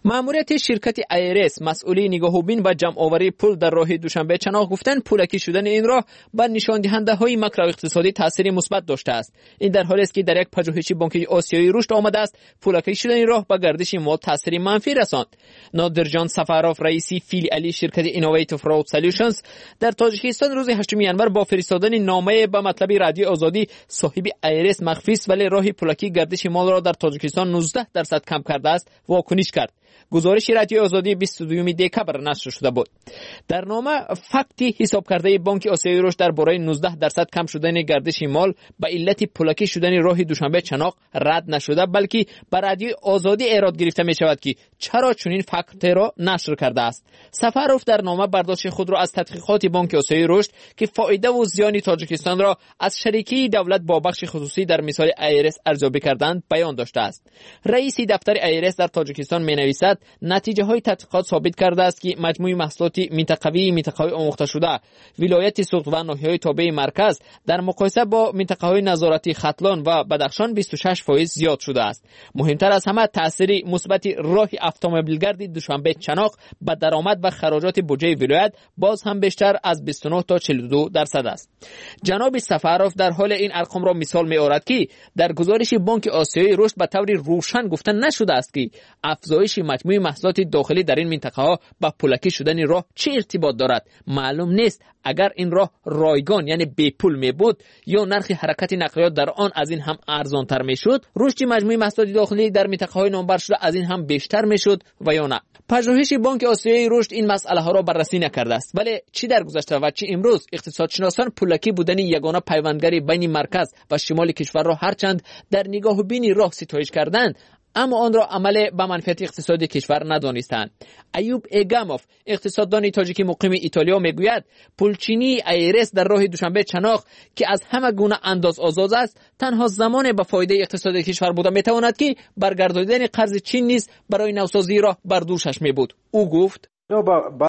ماموریت شرکت ایرس مسئولی نگاهوبین و جمع آوری پول در راه دوشنبه چناق گفتند پولکی شدن این راه بر نشان دهنده های ماکرو اقتصادی تاثیر مثبت داشته است. این در حالی است که در یک پژوهش بانک آسیایی رشد آمده است پولکی شدن این راه به گردش مال تاثیر منفی رساند. نادرجان سفاروف رئیس فیلیالی شرکت اینوویتیو فراود سولوشنز در تاجیکستان روز هشتم ژانویه با فرستادن نامه به مطلب رادیو آزادی صاحب ایرس مخفی است ولی راه پولکی گردش مال را در تاجیکستان نوزده درصد کم کرده است واکنش کرد. گزارش رادیو آزادی بیست و دوم دکبر نشر شده بود. در نامه فکتی حساب کرده بانک آسیایی رشد درباره نوزده درصد کم شدن گردش مال به علت پولکی شدن راه دوشنبه چناق رد نشده بلکه به رادیو آزادی ایراد گرفته می شود که چرا چنین فکت را نشر کرده است. سفاروف در نامه برداشت خود را از تحقیقات بانک آسیایی رشد که فایده و زیان تاجیکستان را از شریکی دولت با بخش خصوصی در مثال ایرس ارزیابی کردند بیان داشته است. رئیس دفتر ایرس در تاجیکستان می نویسد نتیجه های تحقیقات ثابت کرده است که مجموع محصولات منطقوی منطقه‌های آموخته شده ولایت سوخت و ناحیه‌های تابع مرکز در مقایسه با منطقه‌های نظارتی ختلان و بدخشان بیست و شش درصد زیاد شده است. مهمتر از همه تاثیر مثبت راه اتومبیلگرد دوشنبه چناق به درآمد و خراجات بودجه ولایت باز هم بیشتر از بیست و نه تا چهل و دو درصد است. جناب سفاروف در حال این ارقام را مثال می‌آورد که در گزارش بانک آسیایی رشد به طور روشن گفته نشده است که افزایش مجموع محصولات داخلی در این منطقه ها با پولکی شدن راه چه ارتباط دارد. معلوم نیست اگر این راه رایگان یعنی بی پول می بود یا نرخ حرکت نقلیات در آن از این هم ارزان تر می شد رشد مجموع محصولات داخلی در منطقه های نامبر شده از این هم بیشتر می شد و یا نه. پژوهش بانک آسیایی رشد این مسئله ها را بررسی نکرده است ولی چی در گذشته و چی امروز اقتصادشناسان پولکی بودن یگانه پیوندگری بین مرکز و شمال کشور را هرچند در نگاه بینی راه ستایش کردند اما آن را عمل به منفعت اقتصادی کشور ندانستند. ایوب ایگاموف اقتصاددان تاجیکی مقیم ایتالیا میگوید پولچینی ایرس در راه دوشنبه چناق که از همه گونه انداز آزاد است تنها زمان به فایده اقتصادی کشور بوده میتواند که برگرداندن قرض چین نیز برای نوسازی راه بر دوشش می بود. او گفت